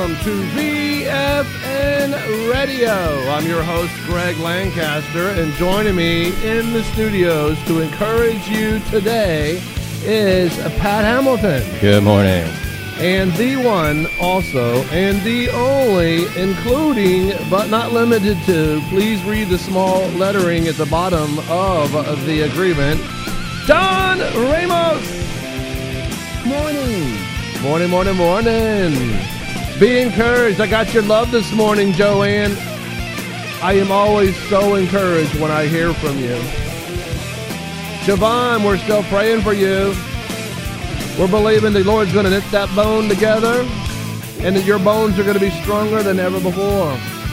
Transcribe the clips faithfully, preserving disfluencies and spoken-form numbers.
welcome to V F N Radio. I'm your host, Greg Lancaster, and joining me in the studios to encourage you today is Pat Hamilton. Good morning. And the one also, and the only, including but not limited to, please read the small lettering at the bottom of the agreement, John Ramos. Morning. Morning, morning, morning. Be encouraged. I got your love this morning, Joanne. I am always so encouraged when I hear from you. Siobhan, we're still praying for you. We're believing the Lord's going to knit that bone together and that your bones are going to be stronger than ever before.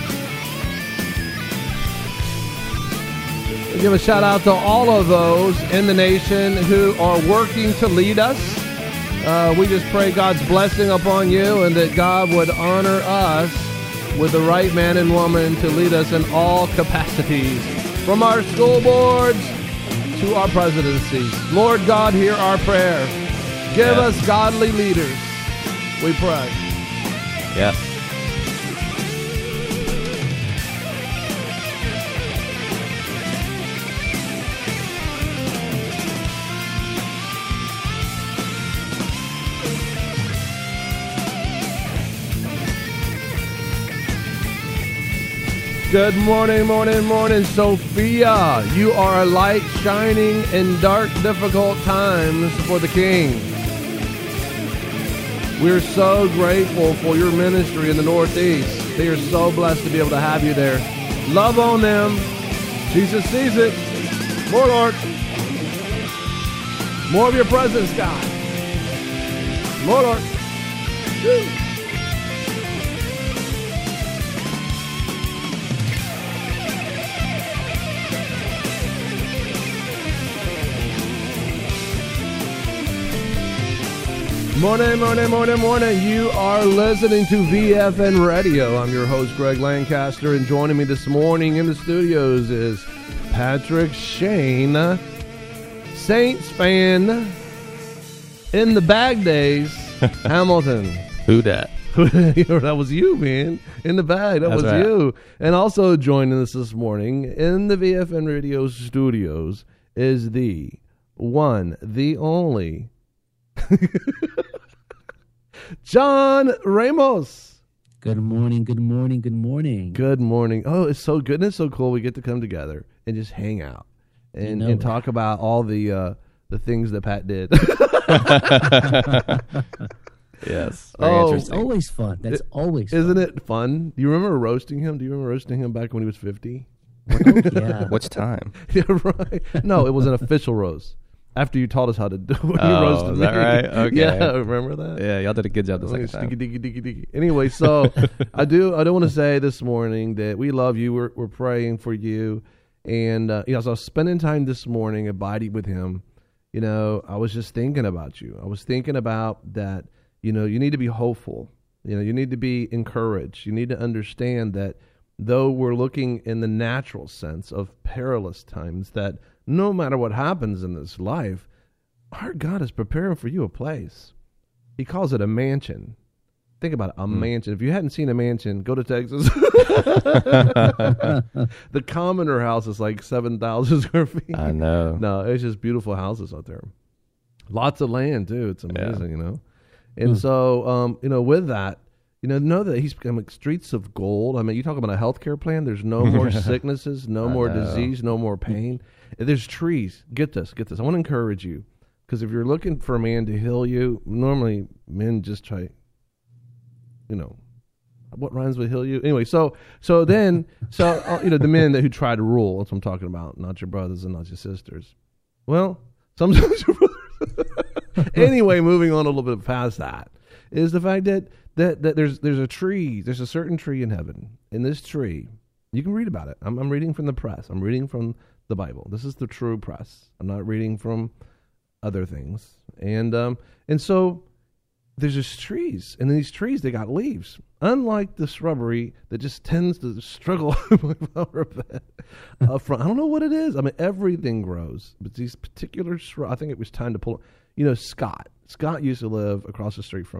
We'll give a shout out to all of those in the nation who are working to lead us. Uh, we just pray God's blessing upon you and that God would honor us with the right man and woman to lead us in all capacities, from our school boards to our presidencies. Lord God, hear our prayer. Give yes. us godly leaders, we pray. Yes. Good morning, morning, morning, Sophia. You are a light shining in dark, difficult times for the King. We're so grateful for your ministry in the Northeast. They are so blessed to be able to have you there. Love on them. Jesus sees it. More, Lord. More of your presence, God. More, Lord. Woo. Morning, morning, morning, morning. You are listening to V F N Radio. I'm your host, Greg Lancaster, and joining me this morning in the studios is Patrick Shane, Saints fan in the bag days, Hamilton. Who dat? That was you, man. In the bag. That That's was right. you. And also joining us this morning in the V F N Radio studios is the one, the only, John Ramos. Good morning, good morning, good morning. Good morning. Oh, it's so good and it's so cool. We get to come together and just hang out and, You know and that. talk about all the uh, the things that Pat did. Yes. Very Oh. It's interesting. always fun. That's It- always Isn't fun. it fun? Do you remember roasting him? Do you remember roasting him back when he was fifty? Yeah. Which time? Yeah, right. No, it was an official roast. After you taught us how to do it, you Oh, roasted is that me. right? Okay. Yeah, remember that? Yeah, y'all did a good job the Oh, second sticky, time. dicky, dicky, dicky. Anyway, so I do I do want to say this morning that we love you. We're we're praying for you, and uh, you know, as I was spending time this morning abiding with him, you know, I was just thinking about you. I was thinking about that. You know, you need to be hopeful. You know, you need to be encouraged. You need to understand that though we're looking in the natural sense of perilous times, that no matter what happens in this life, our God is preparing for you a place. He calls it a mansion. Think about it, a mm. mansion. If you hadn't seen a mansion, go to Texas. The Commoner house is like seven thousand square feet. I know. No, it's just beautiful houses out there. Lots of land, too. It's amazing, Yeah. you know. And Mm. so, um, you know, with that, you know, know that he's become like streets of gold. I mean, you talk about a healthcare plan. There's no more sicknesses, no I more know. disease, no more pain. There's trees. Get this, get this. I want to encourage you. Because if you're looking for a man to heal you, normally men just try, you know, what rhymes with heal you? Anyway, so so then, so uh, you know, the men that who try to rule, that's what I'm talking about, not your brothers and not your sisters. Well, sometimes your brothers. Anyway, moving on a little bit past that, is the fact that, that, that there's there's a tree, there's a certain tree in heaven. In this tree, you can read about it. I'm, I'm reading from the press. I'm reading from the Bible. This is the true press. I'm not reading from other things. And um and so there's just trees, and in these trees they got leaves, unlike the shrubbery that just tends to struggle my flower bed up front. I don't know what it is. I mean, everything grows, but these particular shrubs, I think it was time to pull, you know, Scott Scott used to live across the street from me,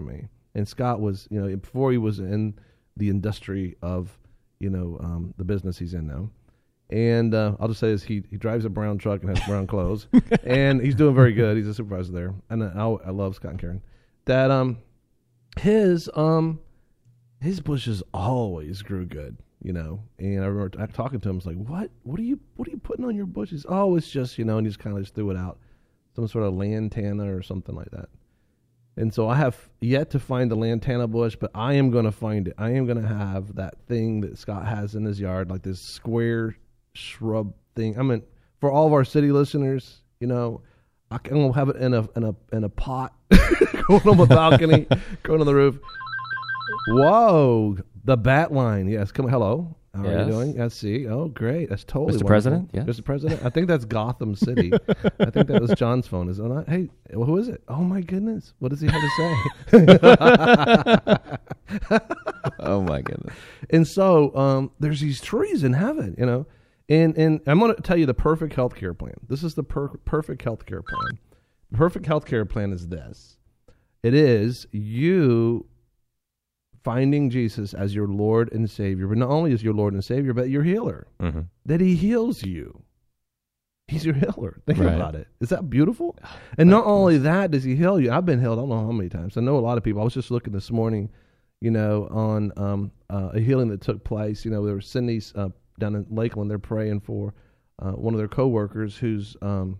And Scott was, you know, before he was in the industry of, you know, um, the business he's in now. And uh, I'll just say this, he, he drives a brown truck and has brown clothes. And he's doing very good. He's a supervisor there. And I, I love Scott and Karen. That um, his um, his bushes always grew good, you know. And I remember t- talking to him, I was like, what? What are you What are you putting on your bushes? Oh, it's just, you know, and he just kind of just threw it out. Some sort of lantana or something like that. And so I have yet to find the lantana bush, but I am going to find it. I am going to have that thing that Scott has in his yard, like this square shrub thing. I mean, for all of our city listeners, you know, I can have it in a in a in a pot, going on the balcony, going on the roof. Whoa, the bat line. Yes, come. Hello. How Yes. are you doing? Yes, see. Oh, great. That's totally Mister wonderful. President? Yes. Mister President? I think that's Gotham City. I think that was John's phone. Is it not? Hey, well, who is it? Oh, my goodness. What does he have to say? Oh my goodness. And so um, there's these trees in heaven, you know. And and I'm going to tell you the perfect healthcare plan. This is the per- perfect healthcare plan. The perfect healthcare plan is this. It is you finding Jesus as your Lord and Savior, but not only as your Lord and Savior, but your healer. Mm-hmm. That he heals you. He's your healer. Think Right. about it. Is that beautiful? And not only that does he heal you. I've been healed I don't know how many times. I know a lot of people. I was just looking this morning, you know, on um, uh, a healing that took place. You know, there was Cindy's uh, down in Lakeland. They're praying for uh, one of their coworkers who's, um,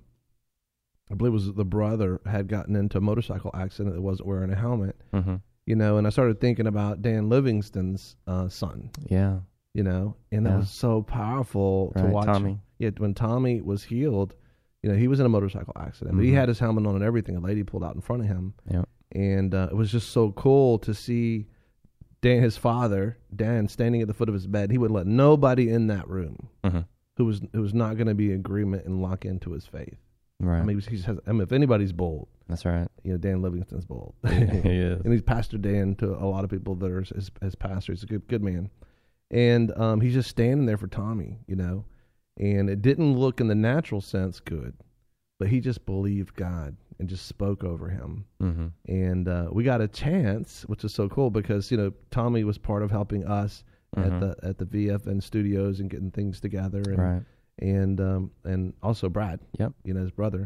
I believe it was the brother, had gotten into a motorcycle accident that wasn't wearing a helmet. Mm-hmm. You know, and I started thinking about Dan Livingston's uh, son. Yeah. You know, and that Yeah. was so powerful to Right, watch. Tommy. Yeah, when Tommy was healed, you know, he was in a motorcycle accident, but he Mhm. had his helmet on and everything. A lady pulled out in front of him, Yeah. and uh, it was just so cool to see Dan, his father, Dan, standing at the foot of his bed. He wouldn't let nobody in that room Mm-hmm. who was who was not going to be in agreement and lock into his faith. Right. I mean, he just has, I mean, if anybody's bold, That's right. you know, Dan Livingston's bold. He is. And he's Pastor Dan to a lot of people that are his, his pastor. He's a good good man. And um, he's just standing there for Tommy, you know. And it didn't look in the natural sense good, but he just believed God and just spoke over him. Mm-hmm. And uh, we got a chance, which is so cool because, you know, Tommy was part of helping us Mhm. at the at the V F N studios and getting things together. And, Right. And, um, and also Brad, Yep. you know, his brother.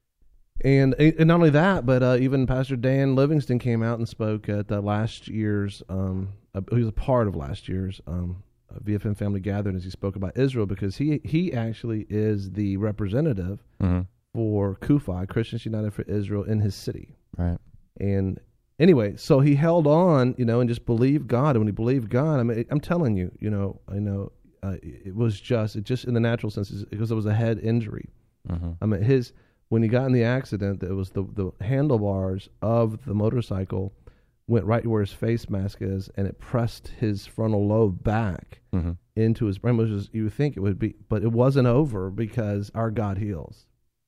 And and not only that, but uh, even Pastor Dan Livingston came out and spoke at uh, last year's. Um, uh, he was a part of last year's um, uh, V F N Family Gathering as he spoke about Israel because he he actually is the representative Mm-hmm. for KUFI, Christians United for Israel, in his city. Right. And anyway, so he held on, you know, and just believed God. And when he believed God, I mean, I'm telling you, you know, I know uh, it was just it just in the natural sense because it was a head injury. Mm-hmm. I mean, his when he got in the accident, it was the the handlebars of the motorcycle went right where his face mask is, and it pressed his frontal lobe back Mm-hmm. into his brain, which is you would think it would be, but it wasn't over because our God heals.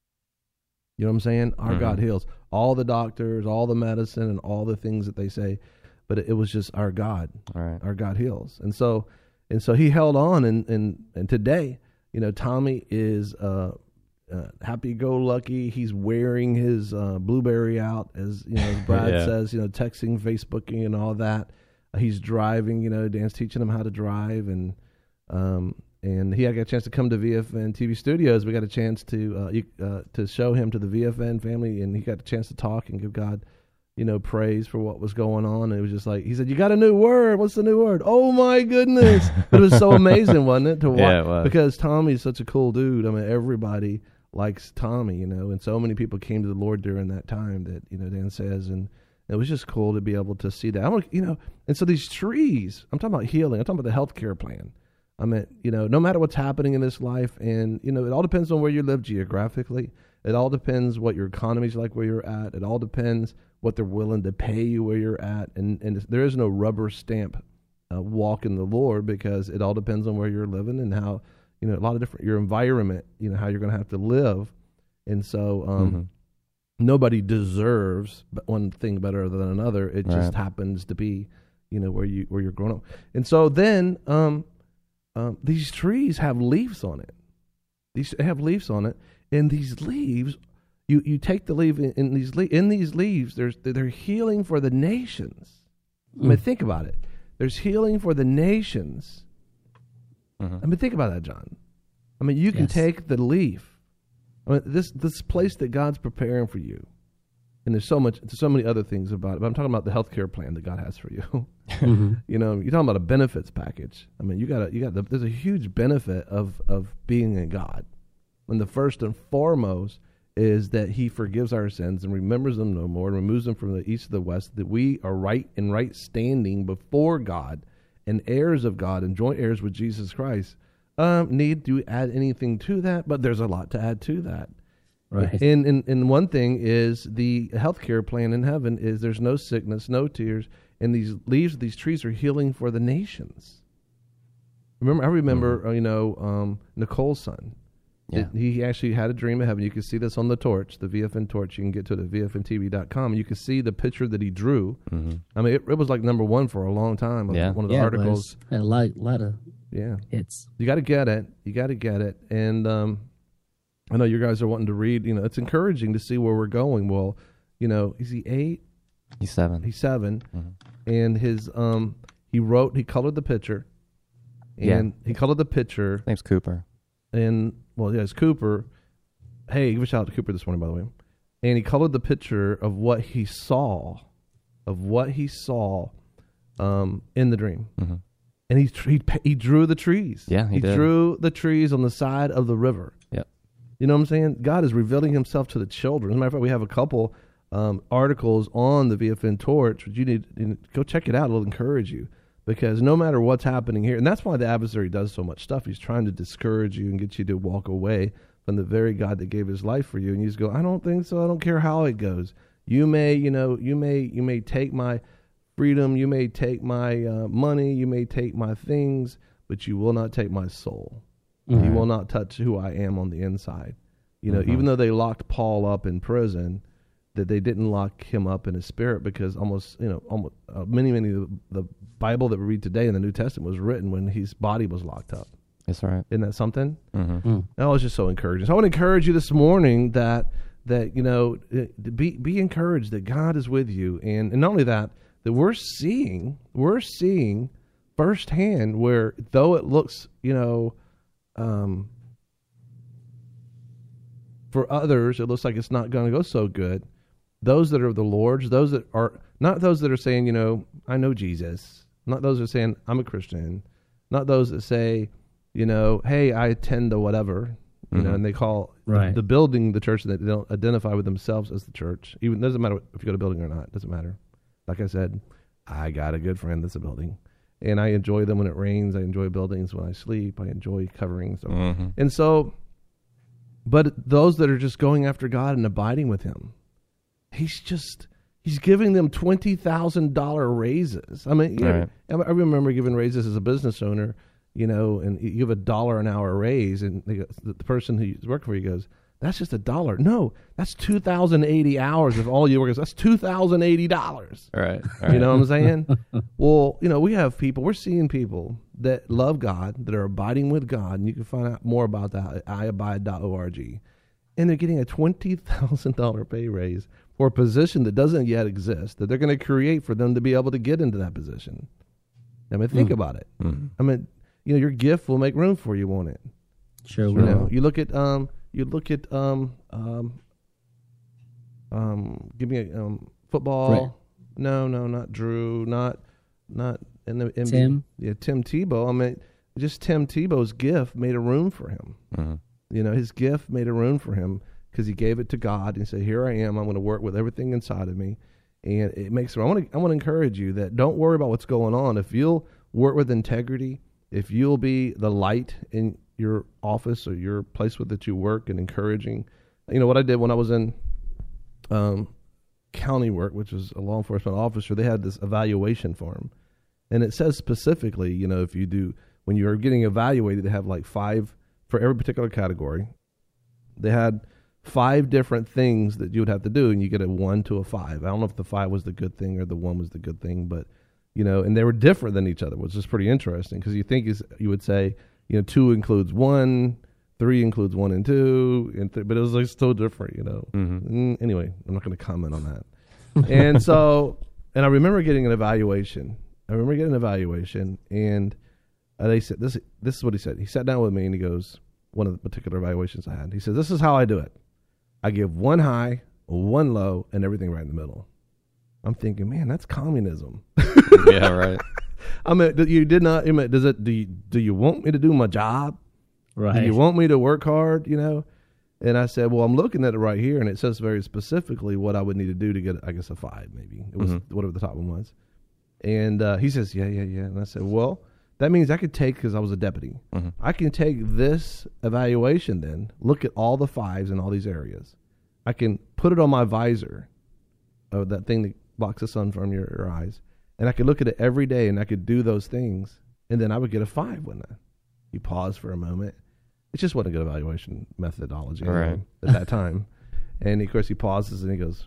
You know what I'm saying? Our Mhm. God heals. All the doctors, all the medicine, and all the things that they say, but it, it was just our God. All right. Our God heals, and so and so he held on, and and and today, you know, Tommy is uh, uh, happy-go-lucky. He's wearing his uh, blueberry out, as you know, as Brad Yeah. says, you know, texting, Facebooking, and all that. Uh, he's driving. You know, Dan's teaching him how to drive, and um, and he had a chance to come to V F N T V studios. We got a chance to uh, you, uh, to show him to the V F N family, and he got a chance to talk and give God, you know, praise for what was going on. And it was just like he said, "You got a new word. What's the new word? Oh my goodness!" But it was so amazing, wasn't it? To watch Yeah, it was. because Tommy's such a cool dude. I mean, everybody likes Tommy, you know, and so many people came to the Lord during that time that you know Dan says, and it was just cool to be able to see that. I want, you know, and so these trees. I'm talking about healing. I'm talking about the healthcare plan. I mean, you know, no matter what's happening in this life, and you know, it all depends on where you live geographically. It all depends what your economy's like where you're at. It all depends what they're willing to pay you where you're at, and and there is no rubber stamp uh, walk in the Lord because it all depends on where you're living and how, you know, a lot of different your environment, you know, how you're going to have to live, and so um, Mhm. nobody deserves one thing better than another. It just Right. happens to be, you know, where you where you're growing up, and so then um, um, these trees have leaves on it. These have leaves on it, and these leaves, you, you take the leaf in, in these le- in these leaves. There's they're healing for the nations. I mean, think about it. There's healing for the nations. Mm-hmm. I mean, think about that, John. I mean, you can Yes. take the leaf. I mean, this this place that God's preparing for you, and there's so much, there's so many other things about it. But I'm talking about the healthcare plan that God has for you. Mm-hmm. You know, you're talking about a benefits package. I mean, you got to, you got the, there's a huge benefit of of being in God, and the first and foremost is that He forgives our sins and remembers them no more, and removes them from the east to the west. That we are right in right standing before God, and heirs of God, and joint heirs with Jesus Christ. Um, need to add anything to that, but there's a lot to add to that. Right. And, and and one thing is the healthcare plan in heaven is there's no sickness, no tears, and these leaves of these trees are healing for the nations. Remember, I remember, Mm-hmm. uh, you know, um, Nicole's son. Yeah. It- he actually had a dream of heaven. You can see this on the torch, the V F N torch. You can get to the V F N T V dot com. You can see the picture that he drew. Mm-hmm. I mean, it, it was like number one for a long time. Of Yeah. One of the yeah, it articles. was. Had a lot, lot of Yeah. hits. You got to get it. You got to get it. And um, I know you guys are wanting to read. You know, it's encouraging to see where we're going. Well, you know, is he eight? He's seven. He's seven. Mm-hmm. And his um, he wrote. He colored the picture. And Yeah. he colored the picture. His name's Cooper. And well, yeah, it's Cooper. Hey, give a shout out to Cooper this morning, by the way. And he colored the picture of what he saw, of what he saw, um, in the dream. Mm-hmm. And he he he drew the trees. Yeah, he did. drew the trees on the side of the river. Yep. You know what I'm saying? God is revealing Himself to the children. As a matter of fact, we have a couple um, articles on the V F N Torch. But you need to go check it out. It'll encourage you, because no matter what's happening here, and that's why the adversary does so much stuff. He's trying to discourage you and get you to walk away from the very God that gave His life for you. And you just go, I don't think so. I don't care how it goes. You may, you know, you may, you may take my freedom. You may take my uh, money. You may take my things, but you will not take my soul. Mhm. You will not touch who I am on the inside. You know, Mhm. even though they locked Paul up in prison, that they didn't lock him up in his spirit, because almost, you know, almost uh, many, many of the Bible that we read today in the New Testament was written when his body was locked up. That's right. Isn't that something? Mm-hmm. Mm. That was just so encouraging. So I want to encourage you this morning that that you know uh, be be encouraged that God is with you, and, and not only that, that we're seeing we're seeing firsthand where, though it looks, you know, um, for others it looks like it's not going to go so good. Those that are the Lord's, those that are not those that are saying, you know, I know Jesus, not those that are saying I'm a Christian, not those that say, you know, hey, I attend the whatever, you know, Mhm. and they call Right. the, the building the church, that they don't identify with themselves as the church. Even doesn't matter if you go to a building or not. It doesn't matter. Like I said, I got a good friend that's a building, and I enjoy them when it rains. I enjoy buildings when I sleep. I enjoy coverings, Mm-hmm. and so. But those that are just going after God and abiding with Him, He's just He's giving them twenty thousand dollar raises. I mean, yeah, Right. I I remember giving raises as a business owner. You know, and you give a dollar an hour raise, and they go, the the person who's working for you goes, "That's just a dollar." No, that's two thousand eighty hours of all you work. That's two thousand eighty dollars. Right. Right. You know what I'm saying? Well, you know, we have people. We're seeing people that love God, that are abiding with God, and you can find out more about that at i abide dot org. And they're getting a twenty thousand dollar pay raise for a position that doesn't yet exist, that they're going to create for them to be able to get into that position. I mean, think Mm. about it. Mhm. I mean, you know, your gift will make room for you, won't it? Sure You will. know, you look at um, you look at um, um, um, give me a um, football. Right. No, no, not Drew, not not in the N B A. Tim? Yeah, Tim Tebow. I mean, just Tim Tebow's gift made a room for him. Mhm. You know, his gift made a room for him because he gave it to God and said, "Here I am. I'm going to work with everything inside of me," and it makes. I want to. I want to encourage you that don't worry about what's going on. If you'll work with integrity, if you'll be the light in your office or your place with that you work and encouraging, you know what I did when I was in um, county work, which was a law enforcement officer. They had this evaluation form, and it says specifically, you know, if you do when you're getting evaluated, they have like five for every particular category. They had five different things that you would have to do, and you get a one to a five. I don't know if the five was the good thing or the one was the good thing, but you know, and they were different than each other, which is pretty interesting because you think is you would say, you know, two includes one, three includes one and two, and th- but it was like still different, you know. Mhm. Mm, anyway, I'm not going to comment on that. And so, and I remember getting an evaluation. I remember getting an evaluation, and uh, they said this. This is what he said. He sat down with me, and he goes, one of the particular evaluations I had. He said, "This is how I do it. I give one high, one low, and everything right in the middle." I'm thinking, man, that's communism. Yeah, right. I mean, you did not. I mean, does it? Do you, do you want me to do my job? Right. Do you want me to work hard? You know. And I said, well, I'm looking at it right here, and it says very specifically what I would need to do to get, I guess, a five, maybe. It was mm-hmm. whatever the top one was. And uh, he says, yeah, yeah, yeah. And I said, well, that means I could take, because I was a deputy, mm-hmm. I can take this evaluation then, look at all the fives in all these areas. I can put it on my visor, uh, that thing that blocks the sun from your, your eyes, and I could look at it every day, and I could do those things, and then I would get a five, wouldn't I? You pause for a moment. It just wasn't a good evaluation methodology right. at that time. And, of course, he pauses and he goes,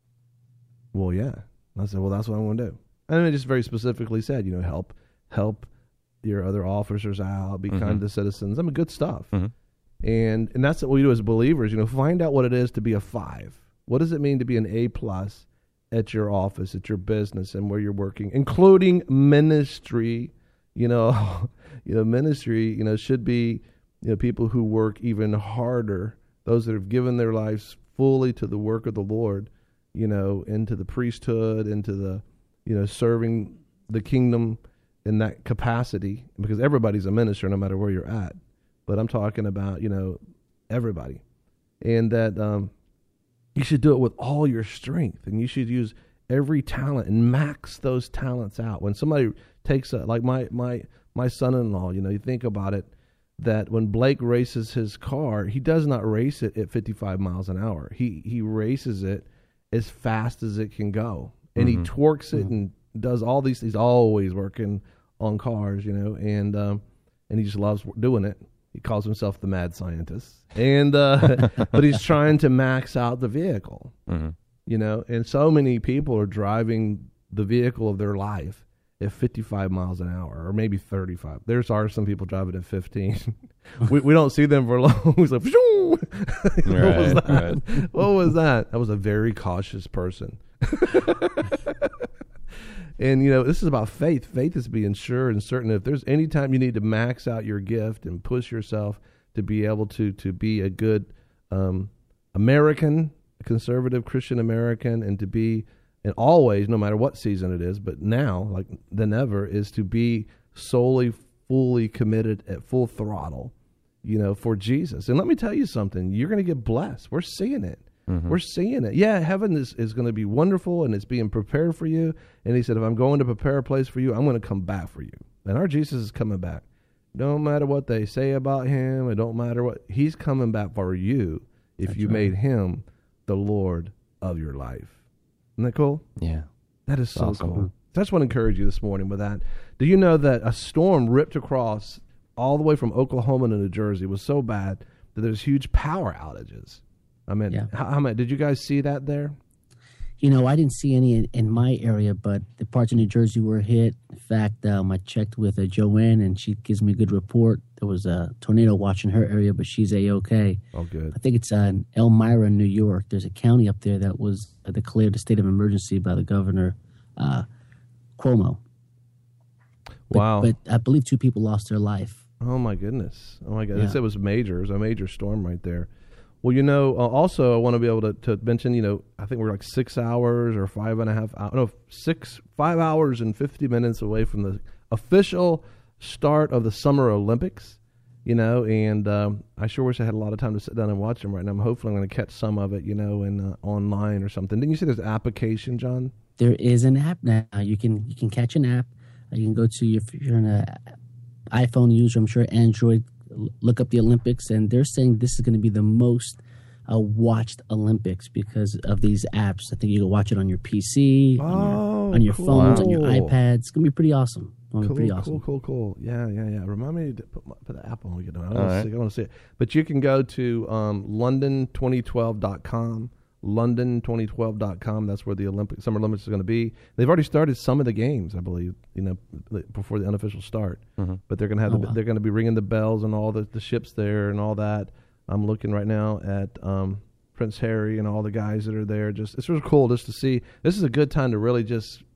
well, yeah. And I said, well, that's what I'm going to do. And it just very specifically said, you know, help help your other officers out, be mm-hmm. kind to citizens. I mean, good stuff. Mm-hmm. And and that's what we do as believers, you know, find out what it is to be a five. What does it mean to be an A plus at your office, at your business, and where you're working, including ministry? You know, you know, ministry, you know, should be, you know, people who work even harder, those that have given their lives fully to the work of the Lord, you know, into the priesthood, into the, you know, serving the kingdom in that capacity, because everybody's a minister no matter where you're at. But I'm talking about, you know, everybody. And that um, you should do it with all your strength, and you should use every talent and max those talents out. When somebody takes a, like my, my, my son-in-law, you know, you think about it, that when Blake races his car, he does not race it at fifty-five miles an hour. He he races it as fast as it can go. And mm-hmm. he torques it mm-hmm. and does all these things. He's always working on cars, you know, and um, and he just loves doing it. He calls himself the mad scientist. And uh, but he's trying to max out the vehicle, mm-hmm. you know, and so many people are driving the vehicle of their life at fifty-five miles an hour, or maybe thirty-five. There's are some people driving at fifteen. we we don't see them for long. He's like, what right, was that? Right. What was that? That was a very cautious person. And, you know, this is about faith. Faith is being sure and certain. If there's any time you need to max out your gift and push yourself to be able to to be a good um, American, a conservative Christian American, and to be, and always, no matter what season it is, but now, like than ever, is to be solely, fully committed at full throttle, you know, for Jesus. And let me tell you something, you're going to get blessed. We're seeing it. Mm-hmm. We're seeing it. Yeah, heaven is, is going to be wonderful, and it's being prepared for you. And he said, if I'm going to prepare a place for you, I'm going to come back for you. And our Jesus is coming back. Don't matter what they say about him. It don't matter what. He's coming back for you if That's you right. made him the Lord of your life. Isn't that cool? Yeah. That is so awesome. cool. So I just want to encourage you this morning with that. Do you know that a storm ripped across all the way from Oklahoma to New Jersey was so bad that there's huge power outages? I mean, yeah. how, how many, did you guys see that there? You know, I didn't see any in, in my area, but the parts of New Jersey were hit. In fact, um, I checked with uh, Joanne, and she gives me a good report. There was a tornado watch in her area, but she's A-okay. Oh, good. I think it's uh, in Elmira, New York. There's a county up there that was uh, declared a state of emergency by the governor, uh, Cuomo. But, wow. But I believe two people lost their life. Oh, my goodness. Oh, my goodness. Yeah. It was major. It was a major storm right there. Well, you know, uh, also I want to be able to, to mention, you know, I think we're like six hours or five and a half hours, no, six, five hours and fifty minutes away from the official start of the Summer Olympics, you know, and um, I sure wish I had a lot of time to sit down and watch them right now. I'm hopefully I'm going to catch some of it, you know, in uh, online or something. Didn't you say there's an application, John? There is an app now. You can you can catch an app. You can go to, if you're an iPhone user, I'm sure Android, look up the Olympics, and they're saying this is going to be the most uh, watched Olympics because of these apps. I think you can watch it on your P C, oh, on your, on your cool. phones, on your iPads. It's going to be pretty awesome. Cool, be pretty awesome. Cool, cool, cool. Yeah, yeah, yeah. Remind me to put, my, put the app on when we get on. I want right. to see it. But you can go to um, London twenty twelve dot com. London twenty twelve dot com. That's where the Olympic Summer Olympics is going to be. They've already started some of the games, I believe, you know, before the unofficial start. Mm-hmm. But they're going to have oh, the, wow. they're going to be ringing the bells and all the, the ships there and all that. I'm looking right now at um, Prince Harry and all the guys that are there. Just it's really cool just to see. This is a good time to really just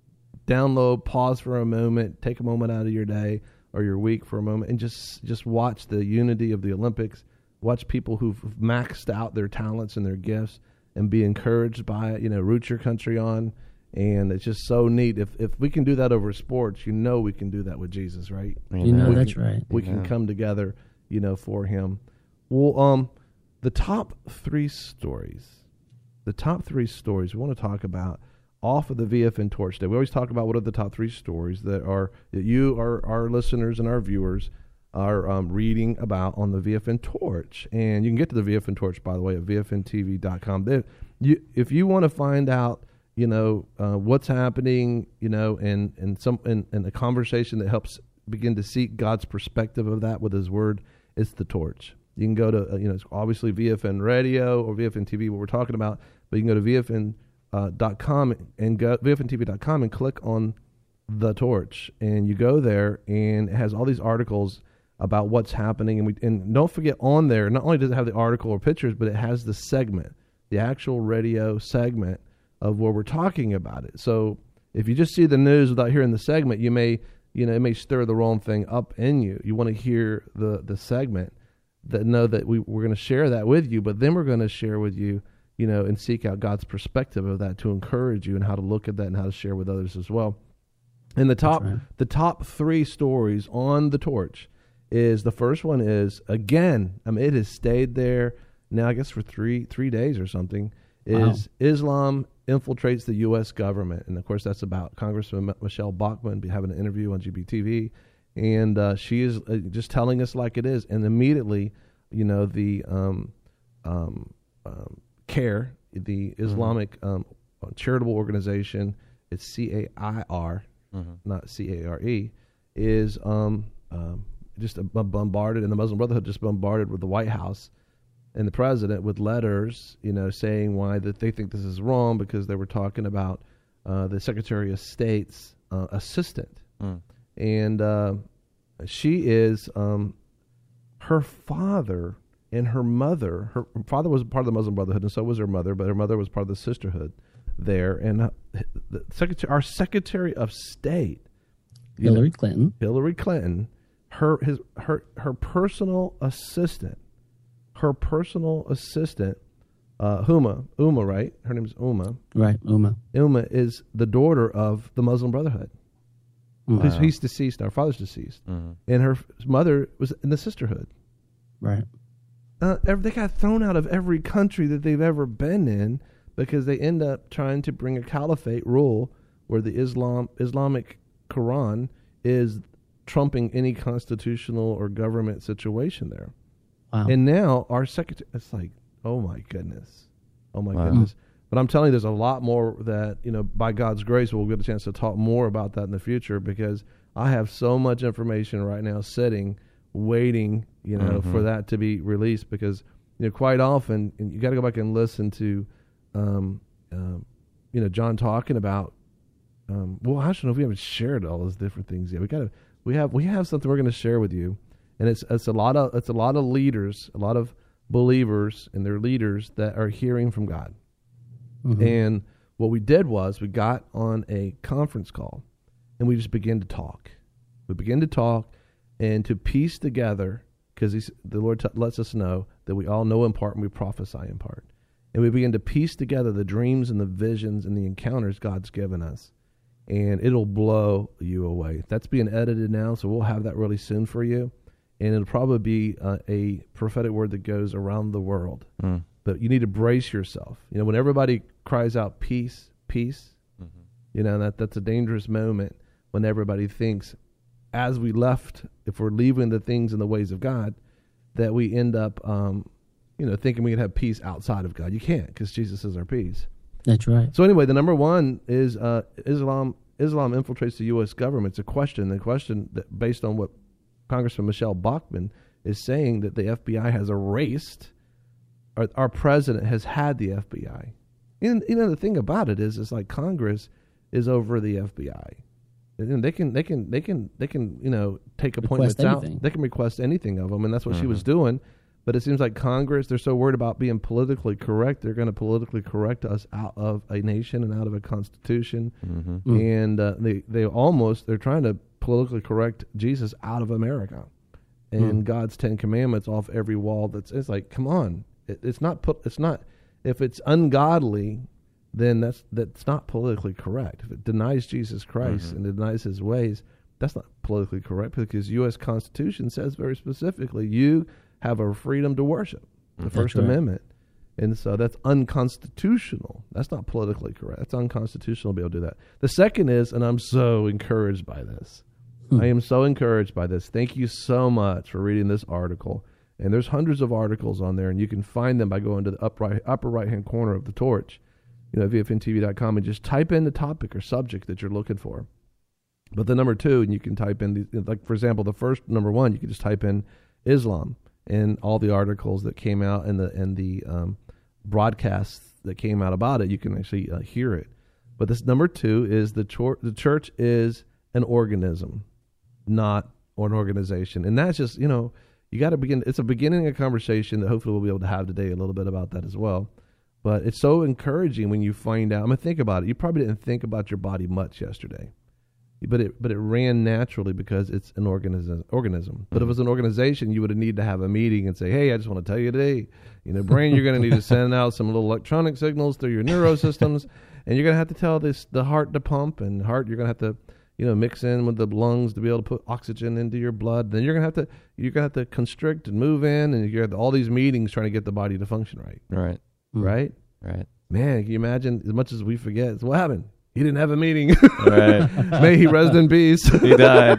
download, pause for a moment, take a moment out of your day or your week for a moment, and just just watch the unity of the Olympics. Watch people who've maxed out their talents and their gifts, and be encouraged by it. You know, root your country on, and it's just so neat. If if we can do that over sports, you know, we can do that with Jesus, right? You know, We that's can- right. We can come together, you know, for Him. Well, um, the top three stories, the top three stories we want to talk about off of the V F N Torch Day. We always talk about what are the top three stories that are that you, our our listeners and our viewers, are um, reading about on the V F N Torch. And you can get to the V F N Torch, by the way, at V F N T V dot com. There, you, if you want to find out, you know, uh, what's happening, you know, and, and some and, and a conversation that helps begin to seek God's perspective of that with His Word, it's the Torch. You can go to, uh, you know, it's obviously V F N Radio or V F N T V, what we're talking about, but you can go to V F N dot com and go V F N T V dot com and click on the Torch, and you go there, and it has all these articles about what's happening. And we and don't forget, on there, not only does it have the article or pictures, but it has the segment, the actual radio segment of where we're talking about it. So if you just see the news without hearing the segment, you may, you know, it may stir the wrong thing up in you. You want to hear the the segment, that know that we, we're going to share that with you, but then we're going to share with you, you know, and seek out God's perspective of that to encourage you and how to look at that and how to share with others as well. And the top, right. the top three stories on the Torch is, the first one is, again, I mean, it has stayed there now, I guess, for three three days or something, is Wow. Islam infiltrates the U S government. And, of course, that's about Congressman Michelle Bachmann having an interview on G B T V. And uh, she is uh, just telling us like it is. And immediately, you know, the um, um, um, CARE, the Islamic um, charitable organization, it's C A I R, Mm-hmm. not C A R E, is um, um, just uh, bombarded, and the Muslim Brotherhood just bombarded with the White House and the president with letters, you know, saying why that they think this is wrong, because they were talking about uh, the Secretary of State's uh, assistant. Mm. And uh, she is, um, her father and her mother, her father was part of the Muslim Brotherhood, and so was her mother, but her mother was part of the sisterhood there. And uh, the secretary, our Secretary of State, you Hillary know, Clinton. Hillary Clinton, her his her her personal assistant, her personal assistant, uh, Huma, Uma, right? Her name is Uma. Right, Uma. Uma is the daughter of the Muslim Brotherhood. Mm. He's, Wow. he's deceased. Our father's deceased, Mm-hmm. and her f- mother was in the sisterhood. Right. Uh, ev- they got thrown out of every country that they've ever been in because they end up trying to bring a caliphate rule where the Islam Islamic Quran is trumping any constitutional or government situation there. Wow. And now our secretary, it's like, oh my goodness, oh my Wow. goodness. But I'm telling you, there's a lot more that, you know, by God's grace, we'll get a chance to talk more about that in the future, because I have so much information right now sitting, waiting, you know, Mhm. for that to be released, because, you know, quite often, and you got to go back and listen to, um, um, you know, John talking about, um, well, I don't know if we haven't shared all those different things yet. We got to, we have, we have something we're going to share with you. And it's, it's a lot of, it's a lot of leaders, a lot of believers and their leaders that are hearing from God. Mhm. And what we did was we got on a conference call and we just began to talk. We began to talk and to piece together, because the Lord t- lets us know that we all know in part and we prophesy in part. And we began to piece together the dreams and the visions and the encounters God's given us. And it'll blow you away. That's being edited now, so we'll have that really soon for you. And it'll probably be uh, a prophetic word that goes around the world. Mm. But you need to brace yourself. You know, when everybody cries out peace, peace, Mm-hmm. you know, that that's a dangerous moment when everybody thinks, as we left, if we're leaving the things and the ways of God, that we end up, um, you know, thinking we can have peace outside of God. You can't, because Jesus is our peace. That's right. So anyway, the number one is uh, Islam. Islam infiltrates the U S government. It's a question. The question that, based on what Congressman Michelle Bachmann is saying, that the F B I has erased. Our, our president has had the F B I. And you know, the thing about it is, it's like Congress is over the F B I. And they can, they can, they can, they can, you know, take appointments out. anything. They can request anything of them, and that's what she Mhm. was doing. But it seems like Congress, they're so worried about being politically correct, they're going to politically correct us out of a nation and out of a constitution. Mm-hmm. Mm. And uh, they, they almost, they're trying to politically correct Jesus out of America. And Mm. God's Ten Commandments off every wall. That's, it's like, come on. It, it's not, put, it's not, if it's ungodly, then that's, that's not politically correct. If it denies Jesus Christ Mm-hmm. and denies his ways, that's not politically correct, because U S Constitution says very specifically, you have a freedom to worship, the That's First right. Amendment. And so that's unconstitutional. That's not politically correct. That's unconstitutional to be able to do that. The second is, and I'm so encouraged by this. Hmm. I am so encouraged by this. Thank you so much for reading this article. And there's hundreds of articles on there, and you can find them by going to the upright, upper right-hand corner of the torch, you know, V F N T V dot com, and just type in the topic or subject that you're looking for. But the number two, and you can type in, the, like, for example, the first number one, you can just type in Islam, and all the articles that came out and the and the um, broadcasts that came out about it, you can actually uh, hear it. But this number two is the chor- the church is an organism, not an organization. And that's just, you know, you got to begin. It's a beginning of a conversation that hopefully we'll be able to have today, a little bit about that as well. But it's so encouraging when you find out. I mean, think about it. You probably didn't think about your body much yesterday. But it but it ran naturally because it's an organism. organism. But if it was an organization, you would have needed to have a meeting and say, hey, I just want to tell you today, you know, brain, you're going to need to send out some little electronic signals through your neurosystems, and you're going to have to tell this the heart to pump, and heart you're going to have to, you know, mix in with the lungs to be able to put oxygen into your blood. Then you're going to have to you're going to have to constrict and move in, and you have all these meetings trying to get the body to function right. Right. Mm. Right? Right. Man, can you imagine, as much as we forget, it's what happened? He didn't have a meeting. Right. May he rest in peace. He died.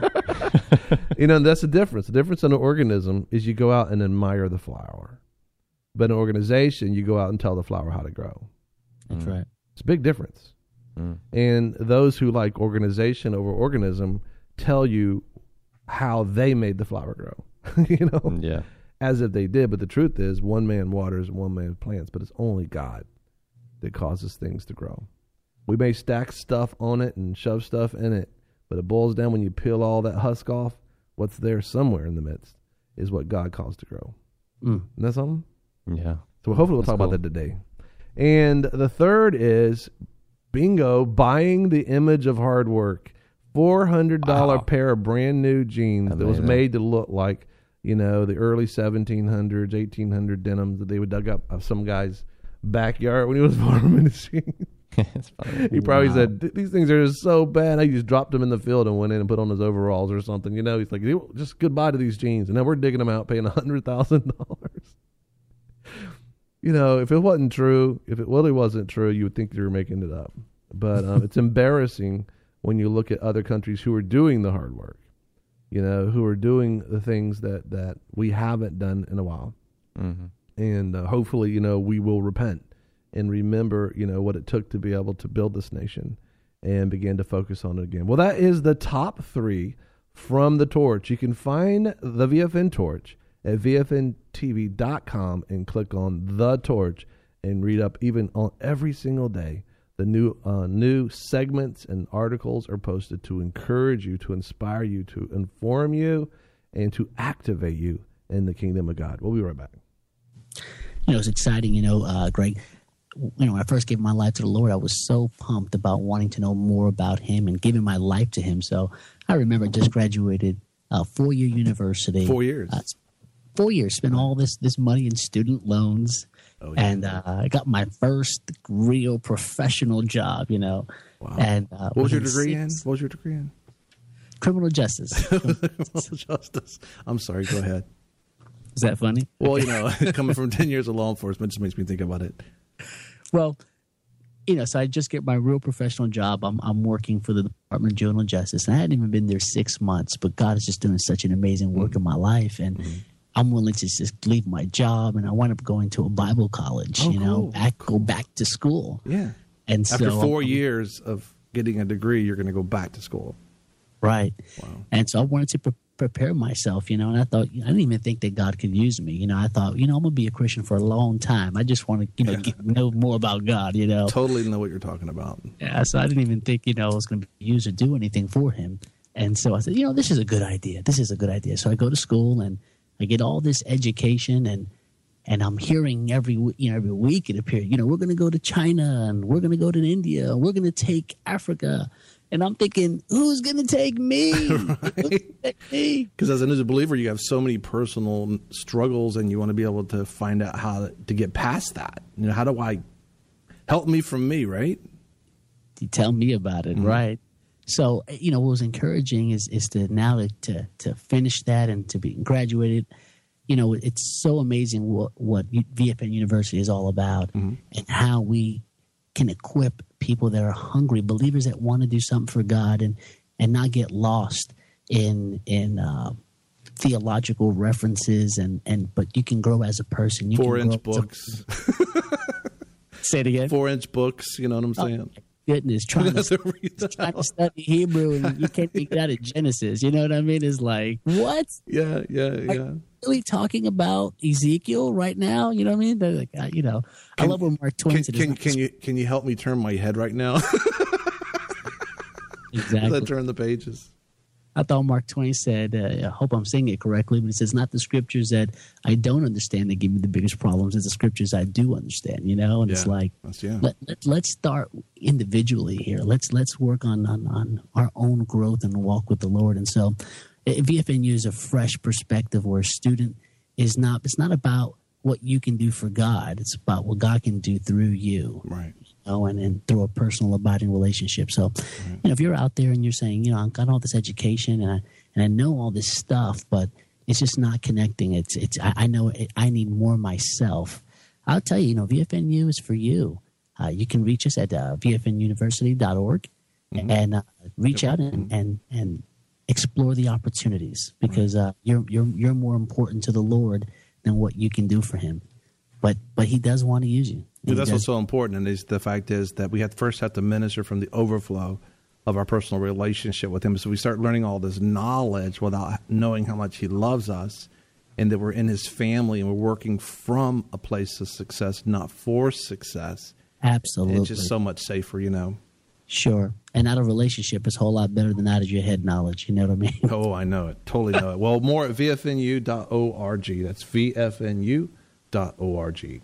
You know, that's the difference. The difference in an organism is you go out and admire the flower. But an organization, you go out and tell the flower how to grow. That's Mm. right. It's a big difference. Mm. And those who like organization over organism tell you how they made the flower grow. You know, Yeah. as if they did. But the truth is, one man waters and one man plants, but it's only God that causes things to grow. We may stack stuff on it and shove stuff in it, but it boils down when you peel all that husk off, what's there somewhere in the midst is what God calls to grow. Mm. Isn't that something? Yeah. So hopefully we'll That's talk cool. about that today. And the third is, bingo, buying the image of hard work. four hundred dollars Wow. pair of brand new jeans that was Amazing. made to look like, you know, the early seventeen hundreds, eighteen hundred denims that they would dug up of some guy's backyard when he was farming his jeans. It's funny. He probably Wow. said, these things are just so bad. I just dropped them in the field and went in and put on his overalls or something. You know, he's like, just goodbye to these jeans. And now we're digging them out, paying one hundred thousand dollars. You know, if it wasn't true, if it really wasn't true, you would think you were making it up. But um, it's embarrassing when you look at other countries who are doing the hard work, you know, who are doing the things that, that we haven't done in a while. Mm-hmm. And uh, hopefully, you know, we will repent and remember, you know, what it took to be able to build this nation and begin to focus on it again. Well, that is the top three from the torch. You can find the V F N torch at V F N T V dot com and click on the torch and read up even on every single day. The new uh, new segments and articles are posted to encourage you, to inspire you, to inform you, and to activate you in the kingdom of God. We'll be right back. You know, it's exciting, you know, uh, Greg. You know, when I first gave my life to the Lord, I was so pumped about wanting to know more about Him and giving my life to Him. So I remember I just graduated uh, four-year university. Four years. Uh, four years. Spent all this this money in student loans. Oh, yeah. And uh, I got my first real professional job, you know. Wow. And uh, What was your within degree in? six- What was your degree in? Criminal justice. Justice. I'm sorry. Go ahead. Is that funny? Well, you know, coming from ten years of law enforcement just makes me think about it. Well, you know, so I just get my real professional job. I'm I'm working for the Department of Juvenile Justice, and I hadn't even been there six months. But God is just doing such an amazing work Mm-hmm. in my life, and mm-hmm. I'm willing to just leave my job, and I wound up going to a Bible college. Oh, you know, cool. back go back to school. Yeah. And After so four I'm- years of getting a degree, you're going to go back to school. right? Wow. And so I wanted to pre- prepare myself, you know, and I thought, I didn't even think that God could use me. You know, I thought, you know, I'm going to be a Christian for a long time. I just want to, you know, Yeah. get, know more about God, you know. Totally know what you're talking about. Yeah, so I didn't even think, you know, I was going to be used or do anything for Him. And so I said, you know, this is a good idea. This is a good idea. So I go to school and I get all this education, and and I'm hearing every you know every week it appears, you know, we're going to go to China and we're going to go to India, and we're going to take Africa. And I'm thinking, who's going to take me? Because as a believer, you have so many personal struggles, and you want to be able to find out how to, to get past that. You know, how do I help me from me, right? You tell me about it, mm-hmm. right? So, you know, what was encouraging is is to now to, to to finish that and to be graduated. You know, it's so amazing what what V F N University is all about, mm-hmm. and how we can equip people that are hungry, believers that want to do something for God, and and not get lost in in uh, theological references, and and but you can grow as a person. You Four can inch books. Say it again. Four inch books. You know what I'm saying? Oh, goodness, trying to, to trying to study Hebrew and you can't make that in Genesis. You know what I mean? It's like, what? Yeah, yeah, yeah. Are you really talking about Ezekiel right now? You know what I mean? They're like, uh, you know, can, I love where Mark Twain can, said. Can, can you can you help me turn my head right now? Exactly. As I turn the pages. I thought Mark Twain said, uh, I hope I'm saying it correctly, but it says, not the scriptures that I don't understand that give me the biggest problems, it's the scriptures I do understand, you know? And yeah. it's like, yeah. let, let, let's start individually here. Let's let's work on, on, on our own growth and walk with the Lord. And so V F N U is a fresh perspective where a student is not, it's not about what you can do for God. It's about what God can do through you. Right. You know, and, and through a personal abiding relationship. So, right. you know, if you're out there and you're saying, you know, I've got all this education and I, and I know all this stuff, but it's just not connecting. It's, it's, I, I know it, I need more myself. I'll tell you, you know, V F N U is for you. Uh, you can reach us at uh, v f n university dot org mm-hmm. and uh, reach out and, and, and explore the opportunities, because uh, you're, you're, you're more important to the Lord than what you can do for him. But, but he does want to use you. Yeah, that's what's so important, and is the fact is that we have first have to minister from the overflow of our personal relationship with him. So we start learning all this knowledge without knowing how much he loves us, and that we're in his family, and we're working from a place of success, not for success. Absolutely. It's just so much safer, you know. Sure. And out of relationship is a whole lot better than out of your head knowledge. You know what I mean? Oh, I know it. Totally know it. Well, more at v f n u dot org. That's v f n u dot org.